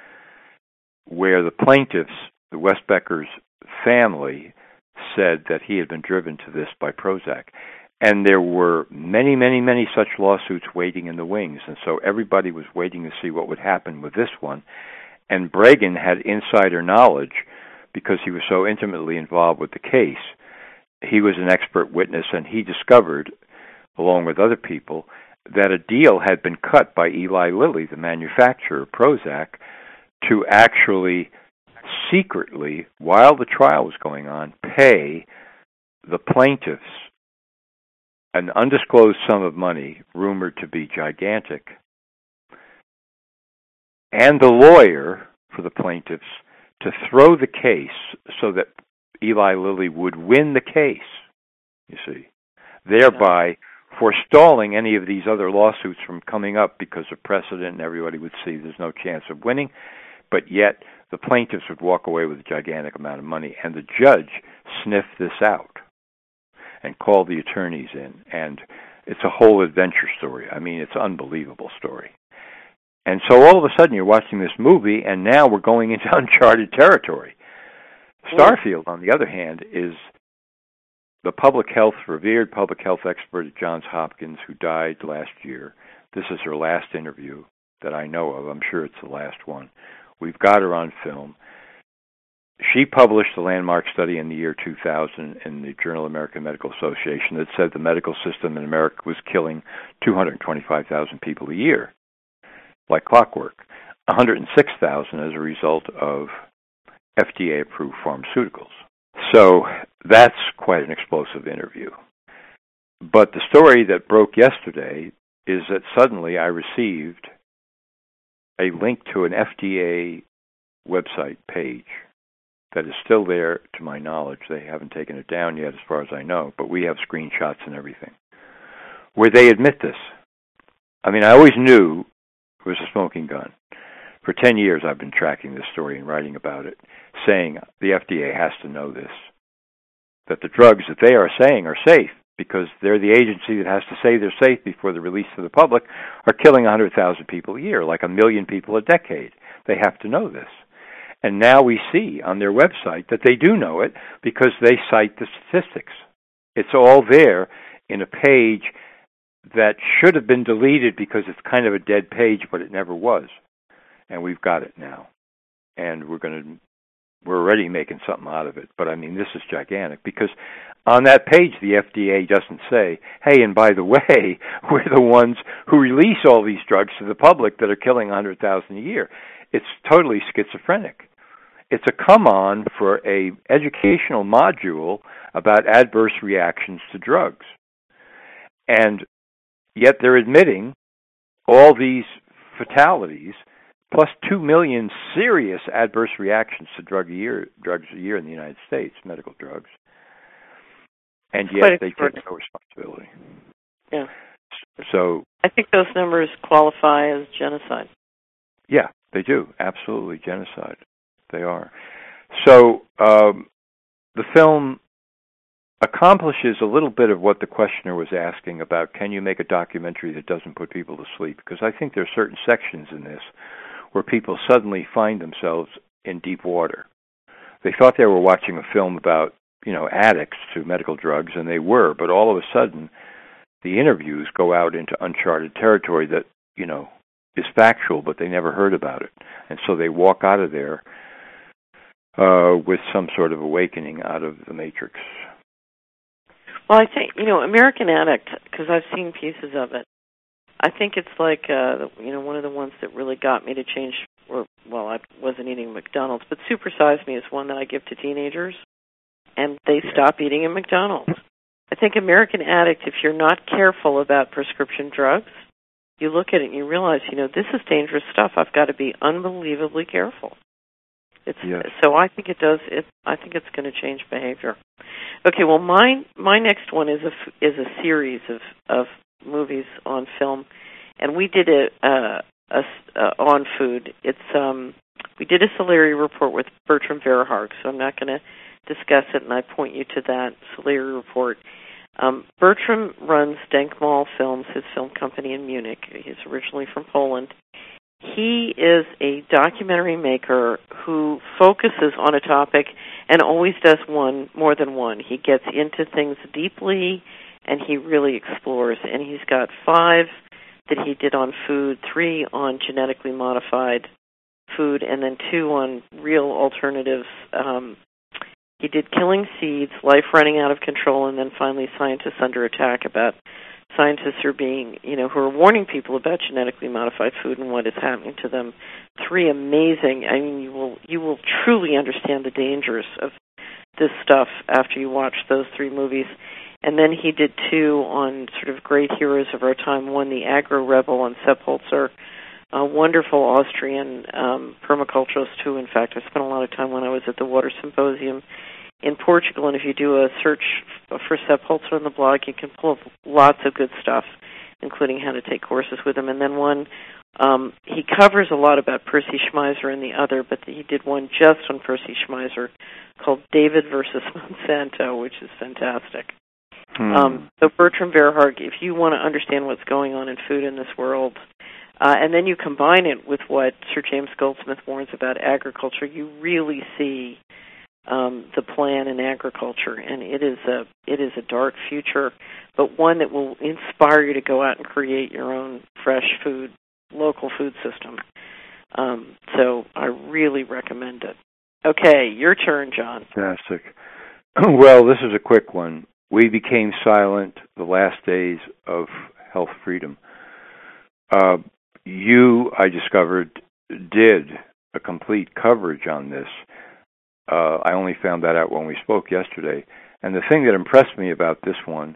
where the plaintiffs, the Westbecker's family, said that he had been driven to this by Prozac. And there were many, many, many such lawsuits waiting in the wings, and so everybody was waiting to see what would happen with this one. And Breggin had insider knowledge because he was so intimately involved with the case. He was an expert witness, and he discovered, along with other people, that a deal had been cut by Eli Lilly, the manufacturer of Prozac, to actually secretly, while the trial was going on, pay the plaintiffs an undisclosed sum of money, rumored to be gigantic, and the lawyer for the plaintiffs to throw the case so that Eli Lilly would win the case, you see, thereby forestalling any of these other lawsuits from coming up because of precedent, and everybody would see there's no chance of winning, but yet the plaintiffs would walk away with a gigantic amount of money, and the judge sniffed this out and called the attorneys in, and it's a whole adventure story. I mean, it's an unbelievable story. And so all of a sudden you're watching this movie, and now we're going into uncharted territory. Starfield, on the other hand, is the public health, revered public health expert at Johns Hopkins who died last year. This is her last interview that I know of. I'm sure it's the last one. We've got her on film. She published a landmark study in the year two thousand in the Journal of American Medical Association that said the medical system in America was killing two hundred twenty-five thousand people a year, like clockwork, one hundred six thousand as a result of F D A-approved pharmaceuticals. So that's quite an explosive interview. But the story that broke yesterday is that suddenly I received a link to an F D A website page that is still there, to my knowledge. They haven't taken it down yet, as far as I know, but we have screenshots and everything, where they admit this. I mean, I always knew it was a smoking gun. For ten years, I've been tracking this story and writing about it, saying the F D A has to know this, that the drugs that they are saying are safe, because they're the agency that has to say they're safe before they're released to the public, are killing one hundred thousand people a year, like a million people a decade. They have to know this. And now we see on their website that they do know it because they cite the statistics. It's all there in a page that should have been deleted because it's kind of a dead page, but it never was. And we've got it now. And we're going to, we're already making something out of it. But I mean, this is gigantic because on that page, the F D A doesn't say, hey, and by the way, we're the ones who release all these drugs to the public that are killing one hundred thousand a year. It's totally schizophrenic. It's a come-on for a educational module about adverse reactions to drugs. And yet they're admitting all these fatalities, plus two million serious adverse reactions to drug a year, drugs a year in the United States, medical drugs. And yet they take no responsibility. Yeah. So I think those numbers qualify as genocide. Yeah, they do. Absolutely genocide. They are. So um, the film accomplishes a little bit of what the questioner was asking about, can you make a documentary that doesn't put people to sleep? Because I think there are certain sections in this where people suddenly find themselves in deep water. They thought they were watching a film about, you know, addicts to medical drugs, and they were, but all of a sudden the interviews go out into uncharted territory that, you know, is factual, but they never heard about it. And so they walk out of there uh, with some sort of awakening out of the Matrix. Well, I think, you know, American Addict, because I've seen pieces of it, I think it's like, uh, you know, one of the ones that really got me to change, or, well, I wasn't eating McDonald's, but Super Size Me is one that I give to teenagers, and they Yeah. stop eating at McDonald's. I think American Addict, if you're not careful about prescription drugs, you look at it and you realize, you know, this is dangerous stuff. I've got to be unbelievably careful. It's Yes. So I think it does. It, I think it's going to change behavior. Okay. Well, my my next one is a is a series of of movies on film, and we did a, uh, a uh, on food. It's um we did a Solari report with Bertram Verhaarg, so I'm not going to discuss it, and I point you to that Solari report. Um, Bertram runs Denkmal Films, his film company in Munich. He's originally from Poland. He is a documentary maker who focuses on a topic and always does one, more than one. He gets into things deeply, and he really explores. And he's got five that he did on food, three on genetically modified food, and then two on real alternatives. Um, he did Killing Seeds, Life Running Out of Control, and then finally Scientists Under Attack, about scientists who are being, you know, who are warning people about genetically modified food and what is happening to them. Three amazing. I mean, you will you will truly understand the dangers of this stuff after you watch those three movies. And then he did two on sort of great heroes of our time. One, The Agro Rebel on Sepp Holzer, a wonderful Austrian um, permaculturist who, in fact, I spent a lot of time when I was at the Water Symposium in Portugal, and if you do a search for Sepp Holzer on the blog, you can pull up lots of good stuff, including how to take courses with him. And then one, um, he covers a lot about Percy Schmeiser and the other, but he did one just on Percy Schmeiser called David versus Monsanto, which is fantastic. Hmm. Um, so Bertram Verhaarg, if you want to understand what's going on in food in this world, uh, and then you combine it with what Sir James Goldsmith warns about agriculture, you really see Um, the plan in agriculture, and it is a it is a dark future, but one that will inspire you to go out and create your own fresh food, local food system. Um, so I really recommend it. Okay, your turn, John. Fantastic. Well, this is a quick one. We became silent the last days of health freedom. Uh, you, I discovered, did a complete coverage on this. Uh, I only found that out when we spoke yesterday. And the thing that impressed me about this one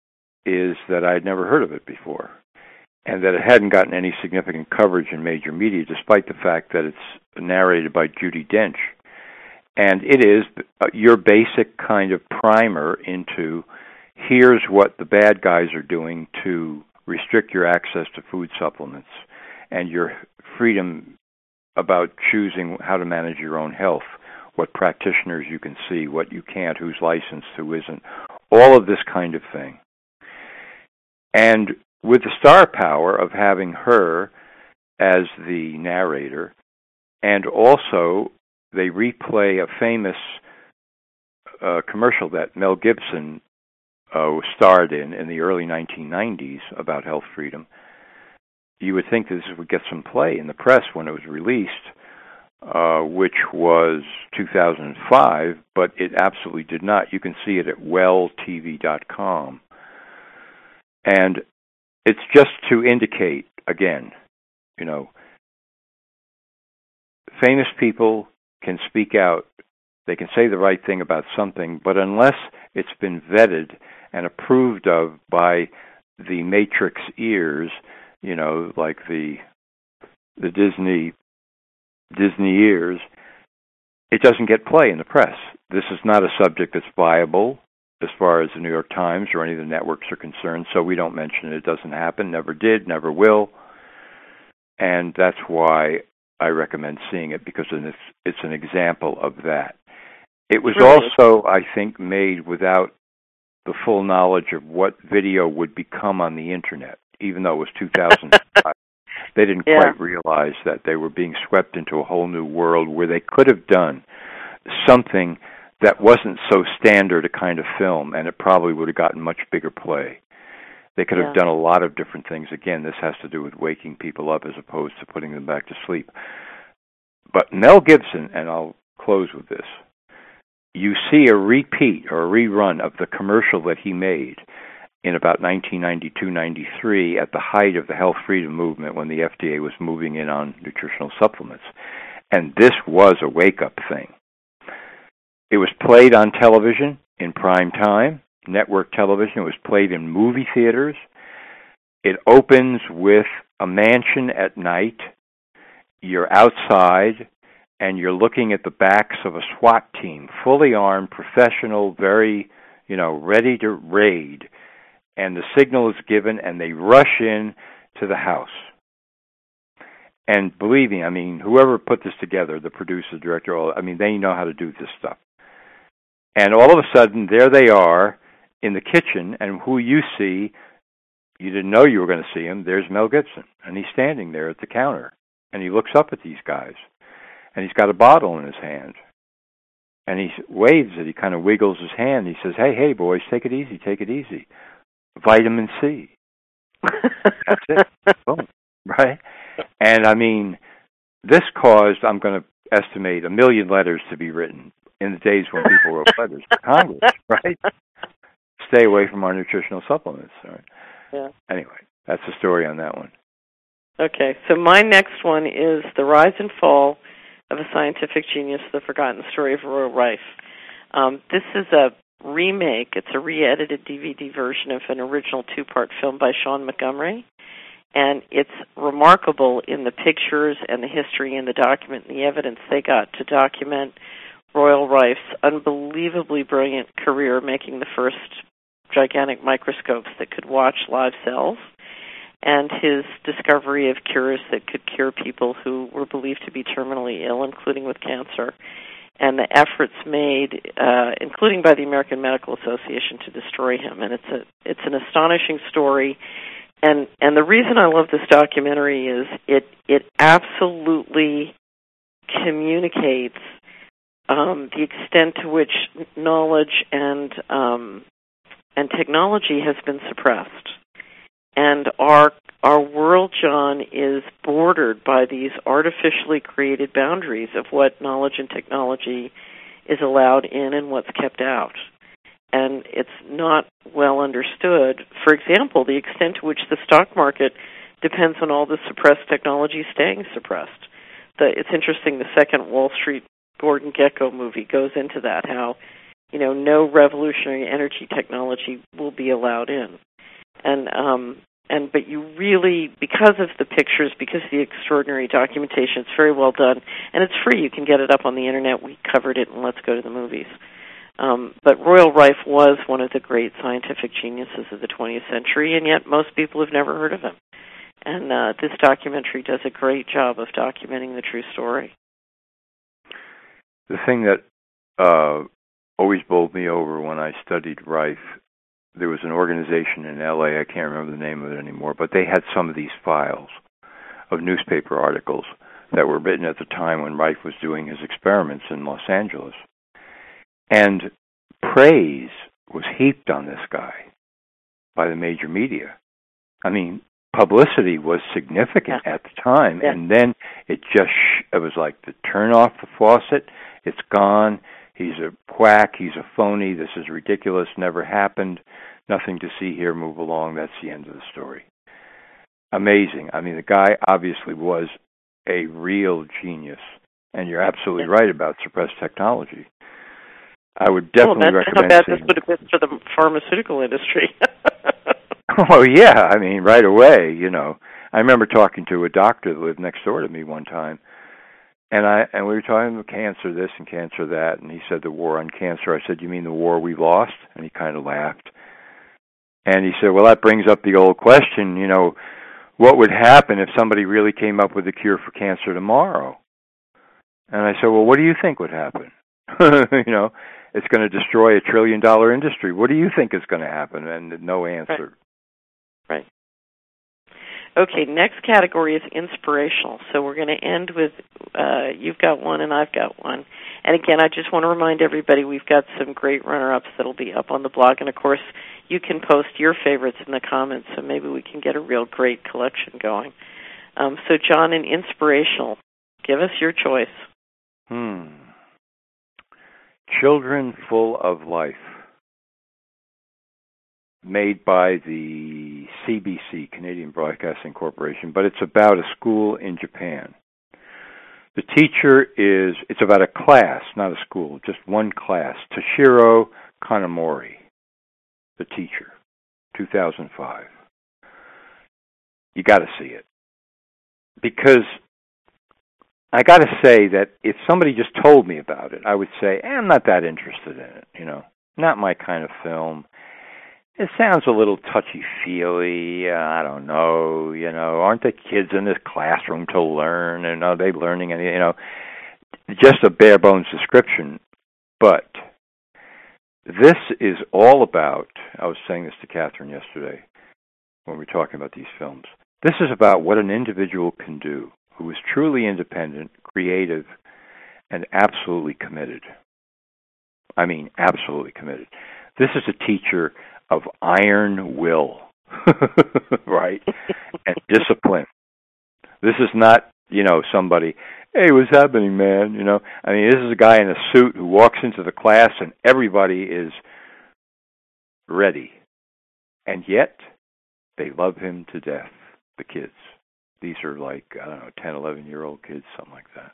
is that I had never heard of it before, and that it hadn't gotten any significant coverage in major media, despite the fact that it's narrated by Judi Dench. And it is your basic kind of primer into, here's what the bad guys are doing to restrict your access to food supplements and your freedom about choosing how to manage your own health, what practitioners you can see, what you can't, who's licensed, who isn't, all of this kind of thing. And with the star power of having her as the narrator, and also they replay a famous uh, commercial that Mel Gibson uh, starred in in the early nineteen nineties about health freedom, you would think that this would get some play in the press when it was released, Uh, which was two thousand five, but it absolutely did not. You can see it at well T V dot com. And it's just to indicate, again, you know, famous people can speak out. They can say the right thing about something, but unless it's been vetted and approved of by the Matrix ears, you know, like the the Disney Disney ears, it doesn't get play in the press. This is not a subject that's viable as far as the New York Times or any of the networks are concerned, so we don't mention it. It doesn't happen, never did, never will. And that's why I recommend seeing it, because it's, it's an example of that. It was really? also, I think, made without the full knowledge of what video would become on the Internet, even though it was two thousand five. They didn't yeah. quite realize that they were being swept into a whole new world where they could have done something that wasn't so standard a kind of film, and it probably would have gotten much bigger play. They could have yeah. done a lot of different things. Again, this has to do with waking people up as opposed to putting them back to sleep. But Mel Gibson, and I'll close with this, you see a repeat or a rerun of the commercial that he made in about nineteen ninety-two ninety-three at the height of the health freedom movement when the F D A was moving in on nutritional supplements. And this was a wake-up thing. It was played on television in prime time, network television. It was played in movie theaters. It opens with a mansion at night. You're outside, and you're looking at the backs of a SWAT team, fully armed, professional, very, you know, ready to raid. And the signal is given, and they rush in to the house. And believe me, I mean, whoever put this together, the producer, director, all, I mean, they know how to do this stuff. And all of a sudden, there they are in the kitchen, and who you see, you didn't know you were going to see him, there's Mel Gibson. And he's standing there at the counter, and he looks up at these guys, and he's got a bottle in his hand. And he waves it, he kind of wiggles his hand, he says, hey, hey, boys, take it easy, take it easy. Vitamin C. That's it. Boom. Right? And, I mean, this caused, I'm going to estimate, a million letters to be written in the days when people wrote letters to Congress, right? Stay away from our nutritional supplements. Right? Yeah. Anyway, that's the story on that one. Okay, so my next one is The Rise and Fall of a Scientific Genius, The Forgotten Story of Royal Rife. Um, this is a remake. It's a re-edited D V D version of an original two-part film by Sean Montgomery. And it's remarkable in the pictures and the history and the document and the evidence they got to document Royal Rife's unbelievably brilliant career making the first gigantic microscopes that could watch live cells, and his discovery of cures that could cure people who were believed to be terminally ill, including with cancer, and the efforts made, uh, including by the American Medical Association, to destroy him. And it's a it's an astonishing story. And and the reason I love this documentary is it it absolutely communicates um, the extent to which knowledge and um, and technology has been suppressed. And our our world, John, is bordered by these artificially created boundaries of what knowledge and technology is allowed in and what's kept out. And it's not well understood. For example, the extent to which the stock market depends on all the suppressed technology staying suppressed. The, it's interesting, the second Wall Street Gordon Gekko movie goes into that, how, you know, no revolutionary energy technology will be allowed in. And um, and but you really, because of the pictures, because of the extraordinary documentation, it's very well done, and it's free. You can get it up on the internet. We covered it, and let's go to the movies. Um, but Royal Rife was one of the great scientific geniuses of the twentieth century, and yet most people have never heard of him. And uh, this documentary does a great job of documenting the true story. The thing that uh, always bowled me over when I studied Rife, there was an organization in L A, I can't remember the name of it anymore, but they had some of these files of newspaper articles that were written at the time when Rife was doing his experiments in Los Angeles. And praise was heaped on this guy by the major media. I mean, publicity was significant yeah. at the time, yeah. and then it just, it was like to turn off the faucet, it's gone, he's a quack, he's a phony, this is ridiculous, never happened, nothing to see here, move along, that's the end of the story. Amazing. I mean, the guy obviously was a real genius, and you're absolutely yeah. right about suppressed technology. I would definitely well, that's recommend how bad seeing this would have been for the pharmaceutical industry. Oh, yeah. I mean, right away, you know. I remember talking to a doctor that lived next door to me one time, and I and we were talking about cancer this and cancer that, and he said the war on cancer. I said, you mean the war we lost? And he kind of laughed. And he said, well, that brings up the old question, you know, what would happen if somebody really came up with a cure for cancer tomorrow? And I said, well, what do you think would happen? You know, it's going to destroy a trillion dollar industry. What do you think is going to happen? And no answer. Right. right. Okay, next category is inspirational. So we're going to end with, uh, you've got one and I've got one. And again, I just want to remind everybody we've got some great runner-ups that'll be up on the blog. And, of course, you can post your favorites in the comments, so maybe we can get a real great collection going. Um, so, John, in inspirational, give us your choice. Hmm. Children Full of Life, made by the C B C, Canadian Broadcasting Corporation, but it's about a school in Japan. The teacher is, it's about a class, not a school, just one class. Toshiro Kanamori, the teacher, two thousand five. You got to see it. Because I got to say that if somebody just told me about it, I would say, eh, I'm not that interested in it, you know, not my kind of film. It sounds a little touchy-feely, uh, I don't know, you know, aren't the kids in this classroom to learn, and are they learning anything, you know, just a bare-bones description. But this is all about, I was saying this to Catherine yesterday when we were talking about these films, this is about what an individual can do who is truly independent, creative, and absolutely committed. I mean, absolutely committed. This is a teacher of iron will, right, and discipline. This is not, you know, somebody, hey, what's happening, man? You know, I mean, this is a guy in a suit who walks into the class and everybody is ready. And yet, they love him to death, the kids. These are like, I don't know, ten, eleven-year-old kids, something like that.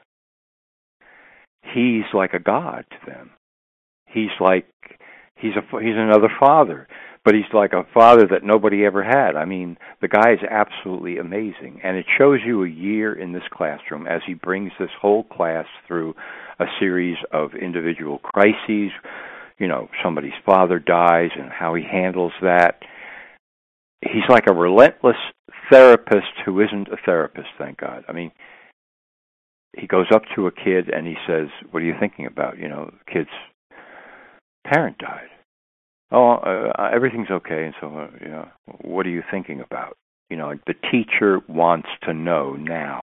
He's like a god to them. He's like, he's a, he's another father, but he's like a father that nobody ever had. I mean, the guy is absolutely amazing, and it shows you a year in this classroom as he brings this whole class through a series of individual crises. You know, somebody's father dies and how he handles that. He's like a relentless therapist who isn't a therapist, thank God. I mean, he goes up to a kid and he says, what are you thinking about? You know, the kid's parent died. Oh, uh, everything's okay. And so, uh, you know, what are you thinking about? You know, the teacher wants to know now.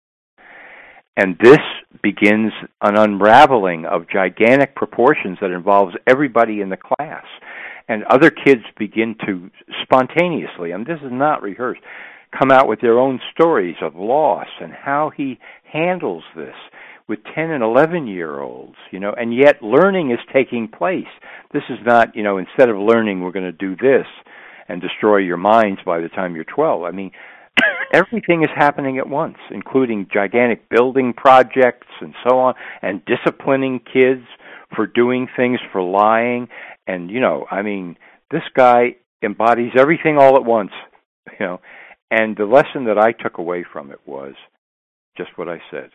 And this begins an unraveling of gigantic proportions that involves everybody in the class. And other kids begin to spontaneously, and this is not rehearsed, come out with their own stories of loss and how he handles this with ten and eleven-year-olds, you know, and yet learning is taking place. This is not, you know, instead of learning, we're going to do this and destroy your minds by the time you're twelve. I mean, everything is happening at once, including gigantic building projects and so on, and disciplining kids for doing things, for lying. And, you know, I mean, this guy embodies everything all at once, you know. And the lesson that I took away from it was just what I said.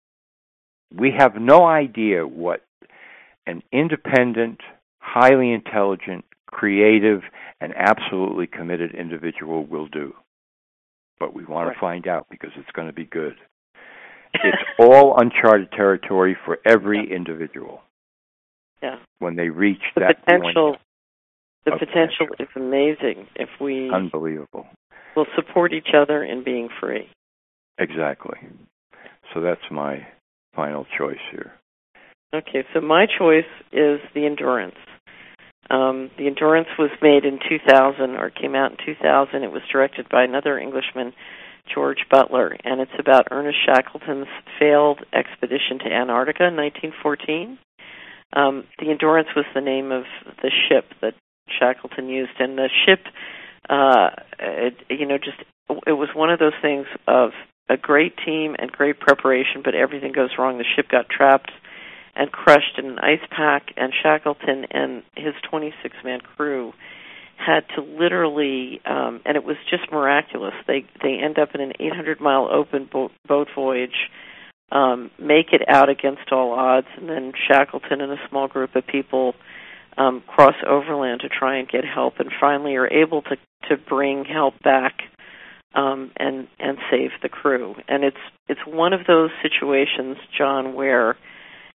We have no idea what an independent, highly intelligent, creative, and absolutely committed individual will do. But we want right. to find out because it's going to be good. It's all uncharted territory for every yeah. individual. Yeah. When they reach the that potential, point. The potential, potential is amazing if we Unbelievable. will support each other in being free. Exactly. So that's my final choice here. Okay, so my choice is The Endurance. Um, the Endurance was made in two thousand, or came out in two thousand. It was directed by another Englishman, George Butler, and it's about Ernest Shackleton's failed expedition to Antarctica in nineteen fourteen. Um, the Endurance was the name of the ship that Shackleton used, and the ship, uh, it, you know, just it was one of those things of a great team and great preparation, but everything goes wrong. The ship got trapped and crushed in an ice pack, and Shackleton and his twenty-six man crew had to literally, um, and it was just miraculous. They they end up in an eight hundred mile open boat, boat voyage, um, make it out against all odds, and then Shackleton and a small group of people um, cross overland to try and get help, and finally are able to, to bring help back um, and and save the crew. And it's it's one of those situations, John, where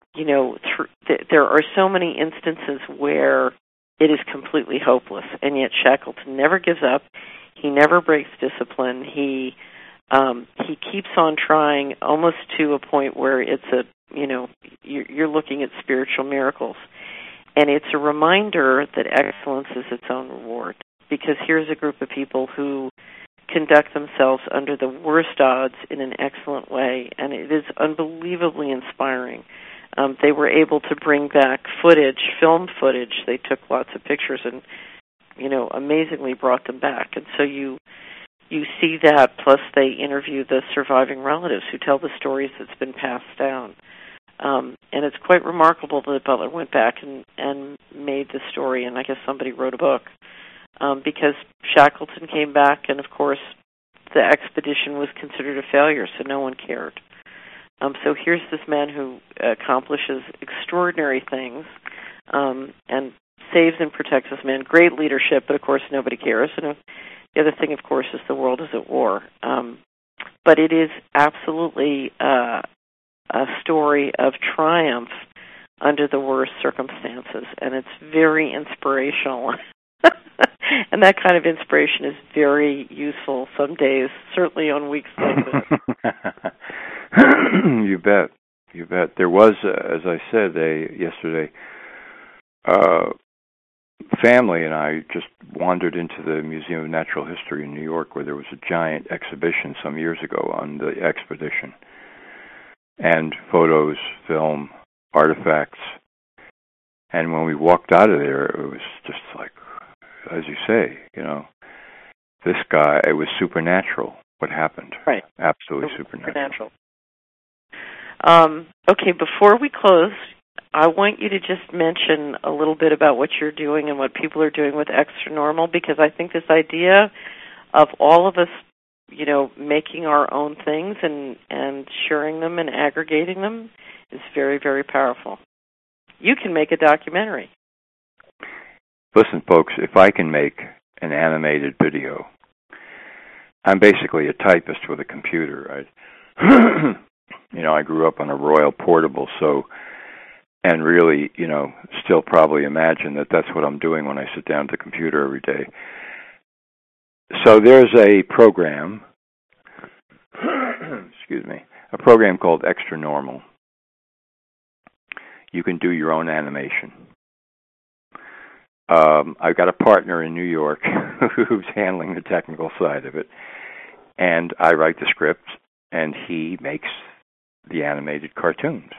you know, th- th- there are so many instances where it is completely hopeless, and yet Shackleton never gives up. He never breaks discipline. He um, he keeps on trying, almost to a point where it's a, you know, you're, you're looking at spiritual miracles. And it's a reminder that excellence is its own reward, because here's a group of people who conduct themselves under the worst odds in an excellent way, and it is unbelievably inspiring. Um, they were able to bring back footage, film footage. They took lots of pictures and, you know, amazingly brought them back. And so you you see that, plus they interview the surviving relatives who tell the stories that's been passed down. Um, and it's quite remarkable that Butler went back and, and made the story, and I guess somebody wrote a book, um, because Shackleton came back, and of course the expedition was considered a failure, so no one cared. Um, so here's this man who accomplishes extraordinary things um, and saves and protects this man. Great leadership, but of course nobody cares. And the other thing, of course, is the world is at war. Um, but it is absolutely uh, a story of triumph under the worst circumstances, and it's very inspirational. And that kind of inspiration is very useful some days, certainly on weeks like this. You bet. You bet. There was, uh, as I said a, yesterday, uh, family and I just wandered into the Museum of Natural History in New York, where there was a giant exhibition some years ago on the expedition. And photos, film, artifacts. And when we walked out of there, it was just like, as you say, you know, this guy, it was supernatural what happened. Right. Absolutely supernatural. supernatural. Um, okay, before we close, I want you to just mention a little bit about what you're doing and what people are doing with Extra Normal, because I think this idea of all of us, you know, making our own things and, and sharing them and aggregating them is very, very powerful. You can make a documentary. Listen, folks, if I can make an animated video, I'm basically a typist with a computer, right? You know, I grew up on a Royal Portable, so, and really, you know, still probably imagine that that's what I'm doing when I sit down at the computer every day. So there's a program, excuse me, a program called Extra Normal. You can do your own animation. Um, I've got a partner in New York who's handling the technical side of it, and I write the scripts, and he makes the animated cartoons.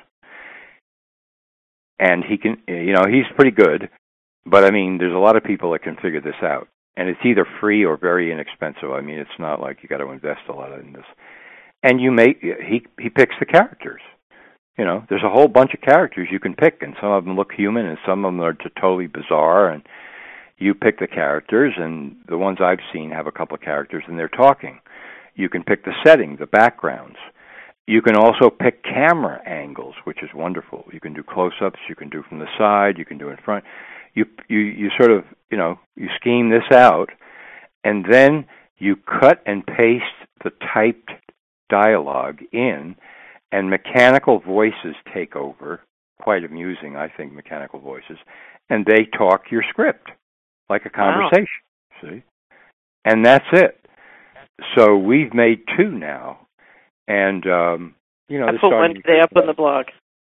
And he can, you know, he's pretty good, but I mean, there's a lot of people that can figure this out. And it's either free or very inexpensive. I mean, it's not like you got to invest a lot in this. And you make, he he picks the characters. You know, there's a whole bunch of characters you can pick, and some of them look human, and some of them are totally bizarre, and you pick the characters, and the ones I've seen have a couple of characters, and they're talking. You can pick the setting, the backgrounds. You can also pick camera angles, which is wonderful. You can do close-ups, you can do from the side, you can do in front. You you you sort of, you know, you scheme this out, and then you cut and paste the typed dialogue in, and mechanical voices take over. Quite amusing, I think, mechanical voices. And they talk your script like a conversation, wow. See? And that's it. So we've made two now. And, um, you know... I put one today up on the blog.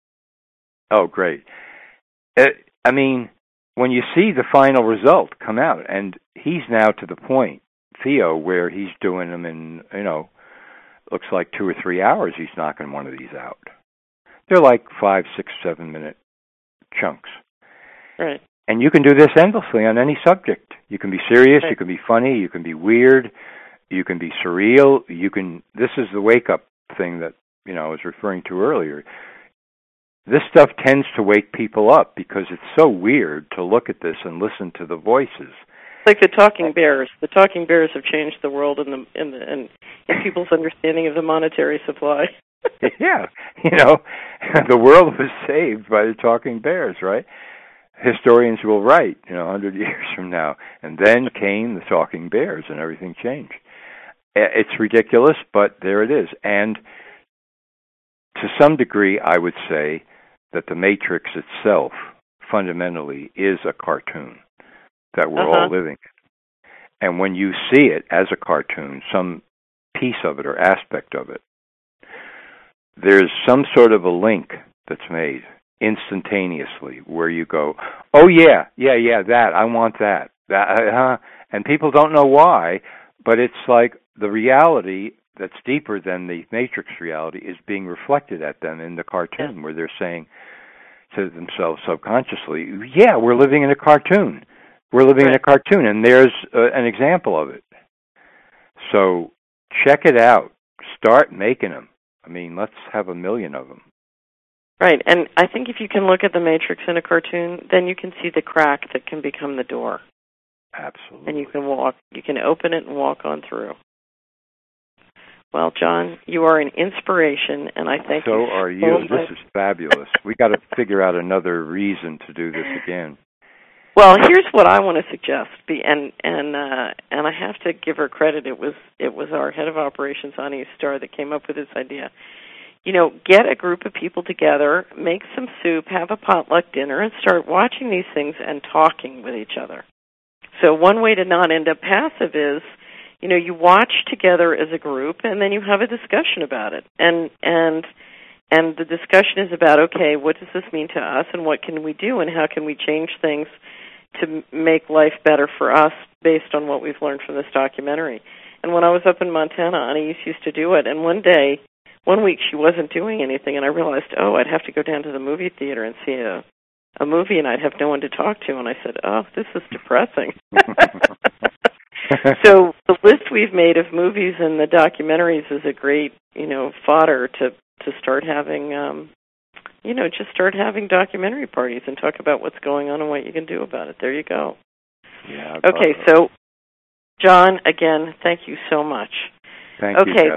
Oh, great. It, I mean, when you see the final result come out, and he's now to the point, Theo, where he's doing them in, you know, looks like two or three hours he's knocking one of these out. They're like five, six, seven minute chunks. Right. And you can do this endlessly on any subject. You can be serious, right. You can be funny, you can be weird, you can be surreal, you can, this is the wake-up thing that, you know, I was referring to earlier. This stuff tends to wake people up because it's so weird to look at this and listen to the voices. Like the talking bears. The talking bears have changed the world in the in the in, in people's understanding of the monetary supply. Yeah, you know, the world was saved by the talking bears, right? Historians will write, you know, a hundred years from now, and then came the talking bears, and everything changed. It's ridiculous, but there it is. And to some degree, I would say that the Matrix itself fundamentally is a cartoon that we're uh-huh. all living in. And when you see it as a cartoon, some piece of it or aspect of it, there's some sort of a link that's made instantaneously where you go, oh, yeah, yeah, yeah, that, I want that. that uh, and people don't know why, but it's like the reality that's deeper than the Matrix reality is being reflected at them in the cartoon, where they're saying to themselves subconsciously, yeah, we're living in a cartoon. We're living right. in a cartoon, and there's uh, an example of it. So check it out. Start making them. I mean, let's have a million of them. Right, and I think if you can look at the Matrix in a cartoon, then you can see the crack that can become the door. Absolutely. And you can walk, you can open it and walk on through. Well, John, you are an inspiration, and I thank so you. So are you. This is fabulous. We got to figure out another reason to do this again. Well, here's what I want to suggest, and and uh, and I have to give her credit. It was it was our head of operations, Ani Starr, that came up with this idea. You know, get a group of people together, make some soup, have a potluck dinner, and start watching these things and talking with each other. So one way to not end up passive is, you know, you watch together as a group, and then you have a discussion about it. And and and the discussion is about, okay, what does this mean to us, and what can we do, and how can we change things to make life better for us based on what we've learned from this documentary. And when I was up in Montana, Anais used to do it, and one day, one week she wasn't doing anything, and I realized, oh, I'd have to go down to the movie theater and see a, a movie, and I'd have no one to talk to, and I said, oh, this is depressing. So the list we've made of movies and the documentaries is a great, you know, fodder to, to start having, um, you know, just start having documentary parties and talk about what's going on and what you can do about it. There you go. Yeah. Okay, so, John, again, thank you so much. Thank okay, you,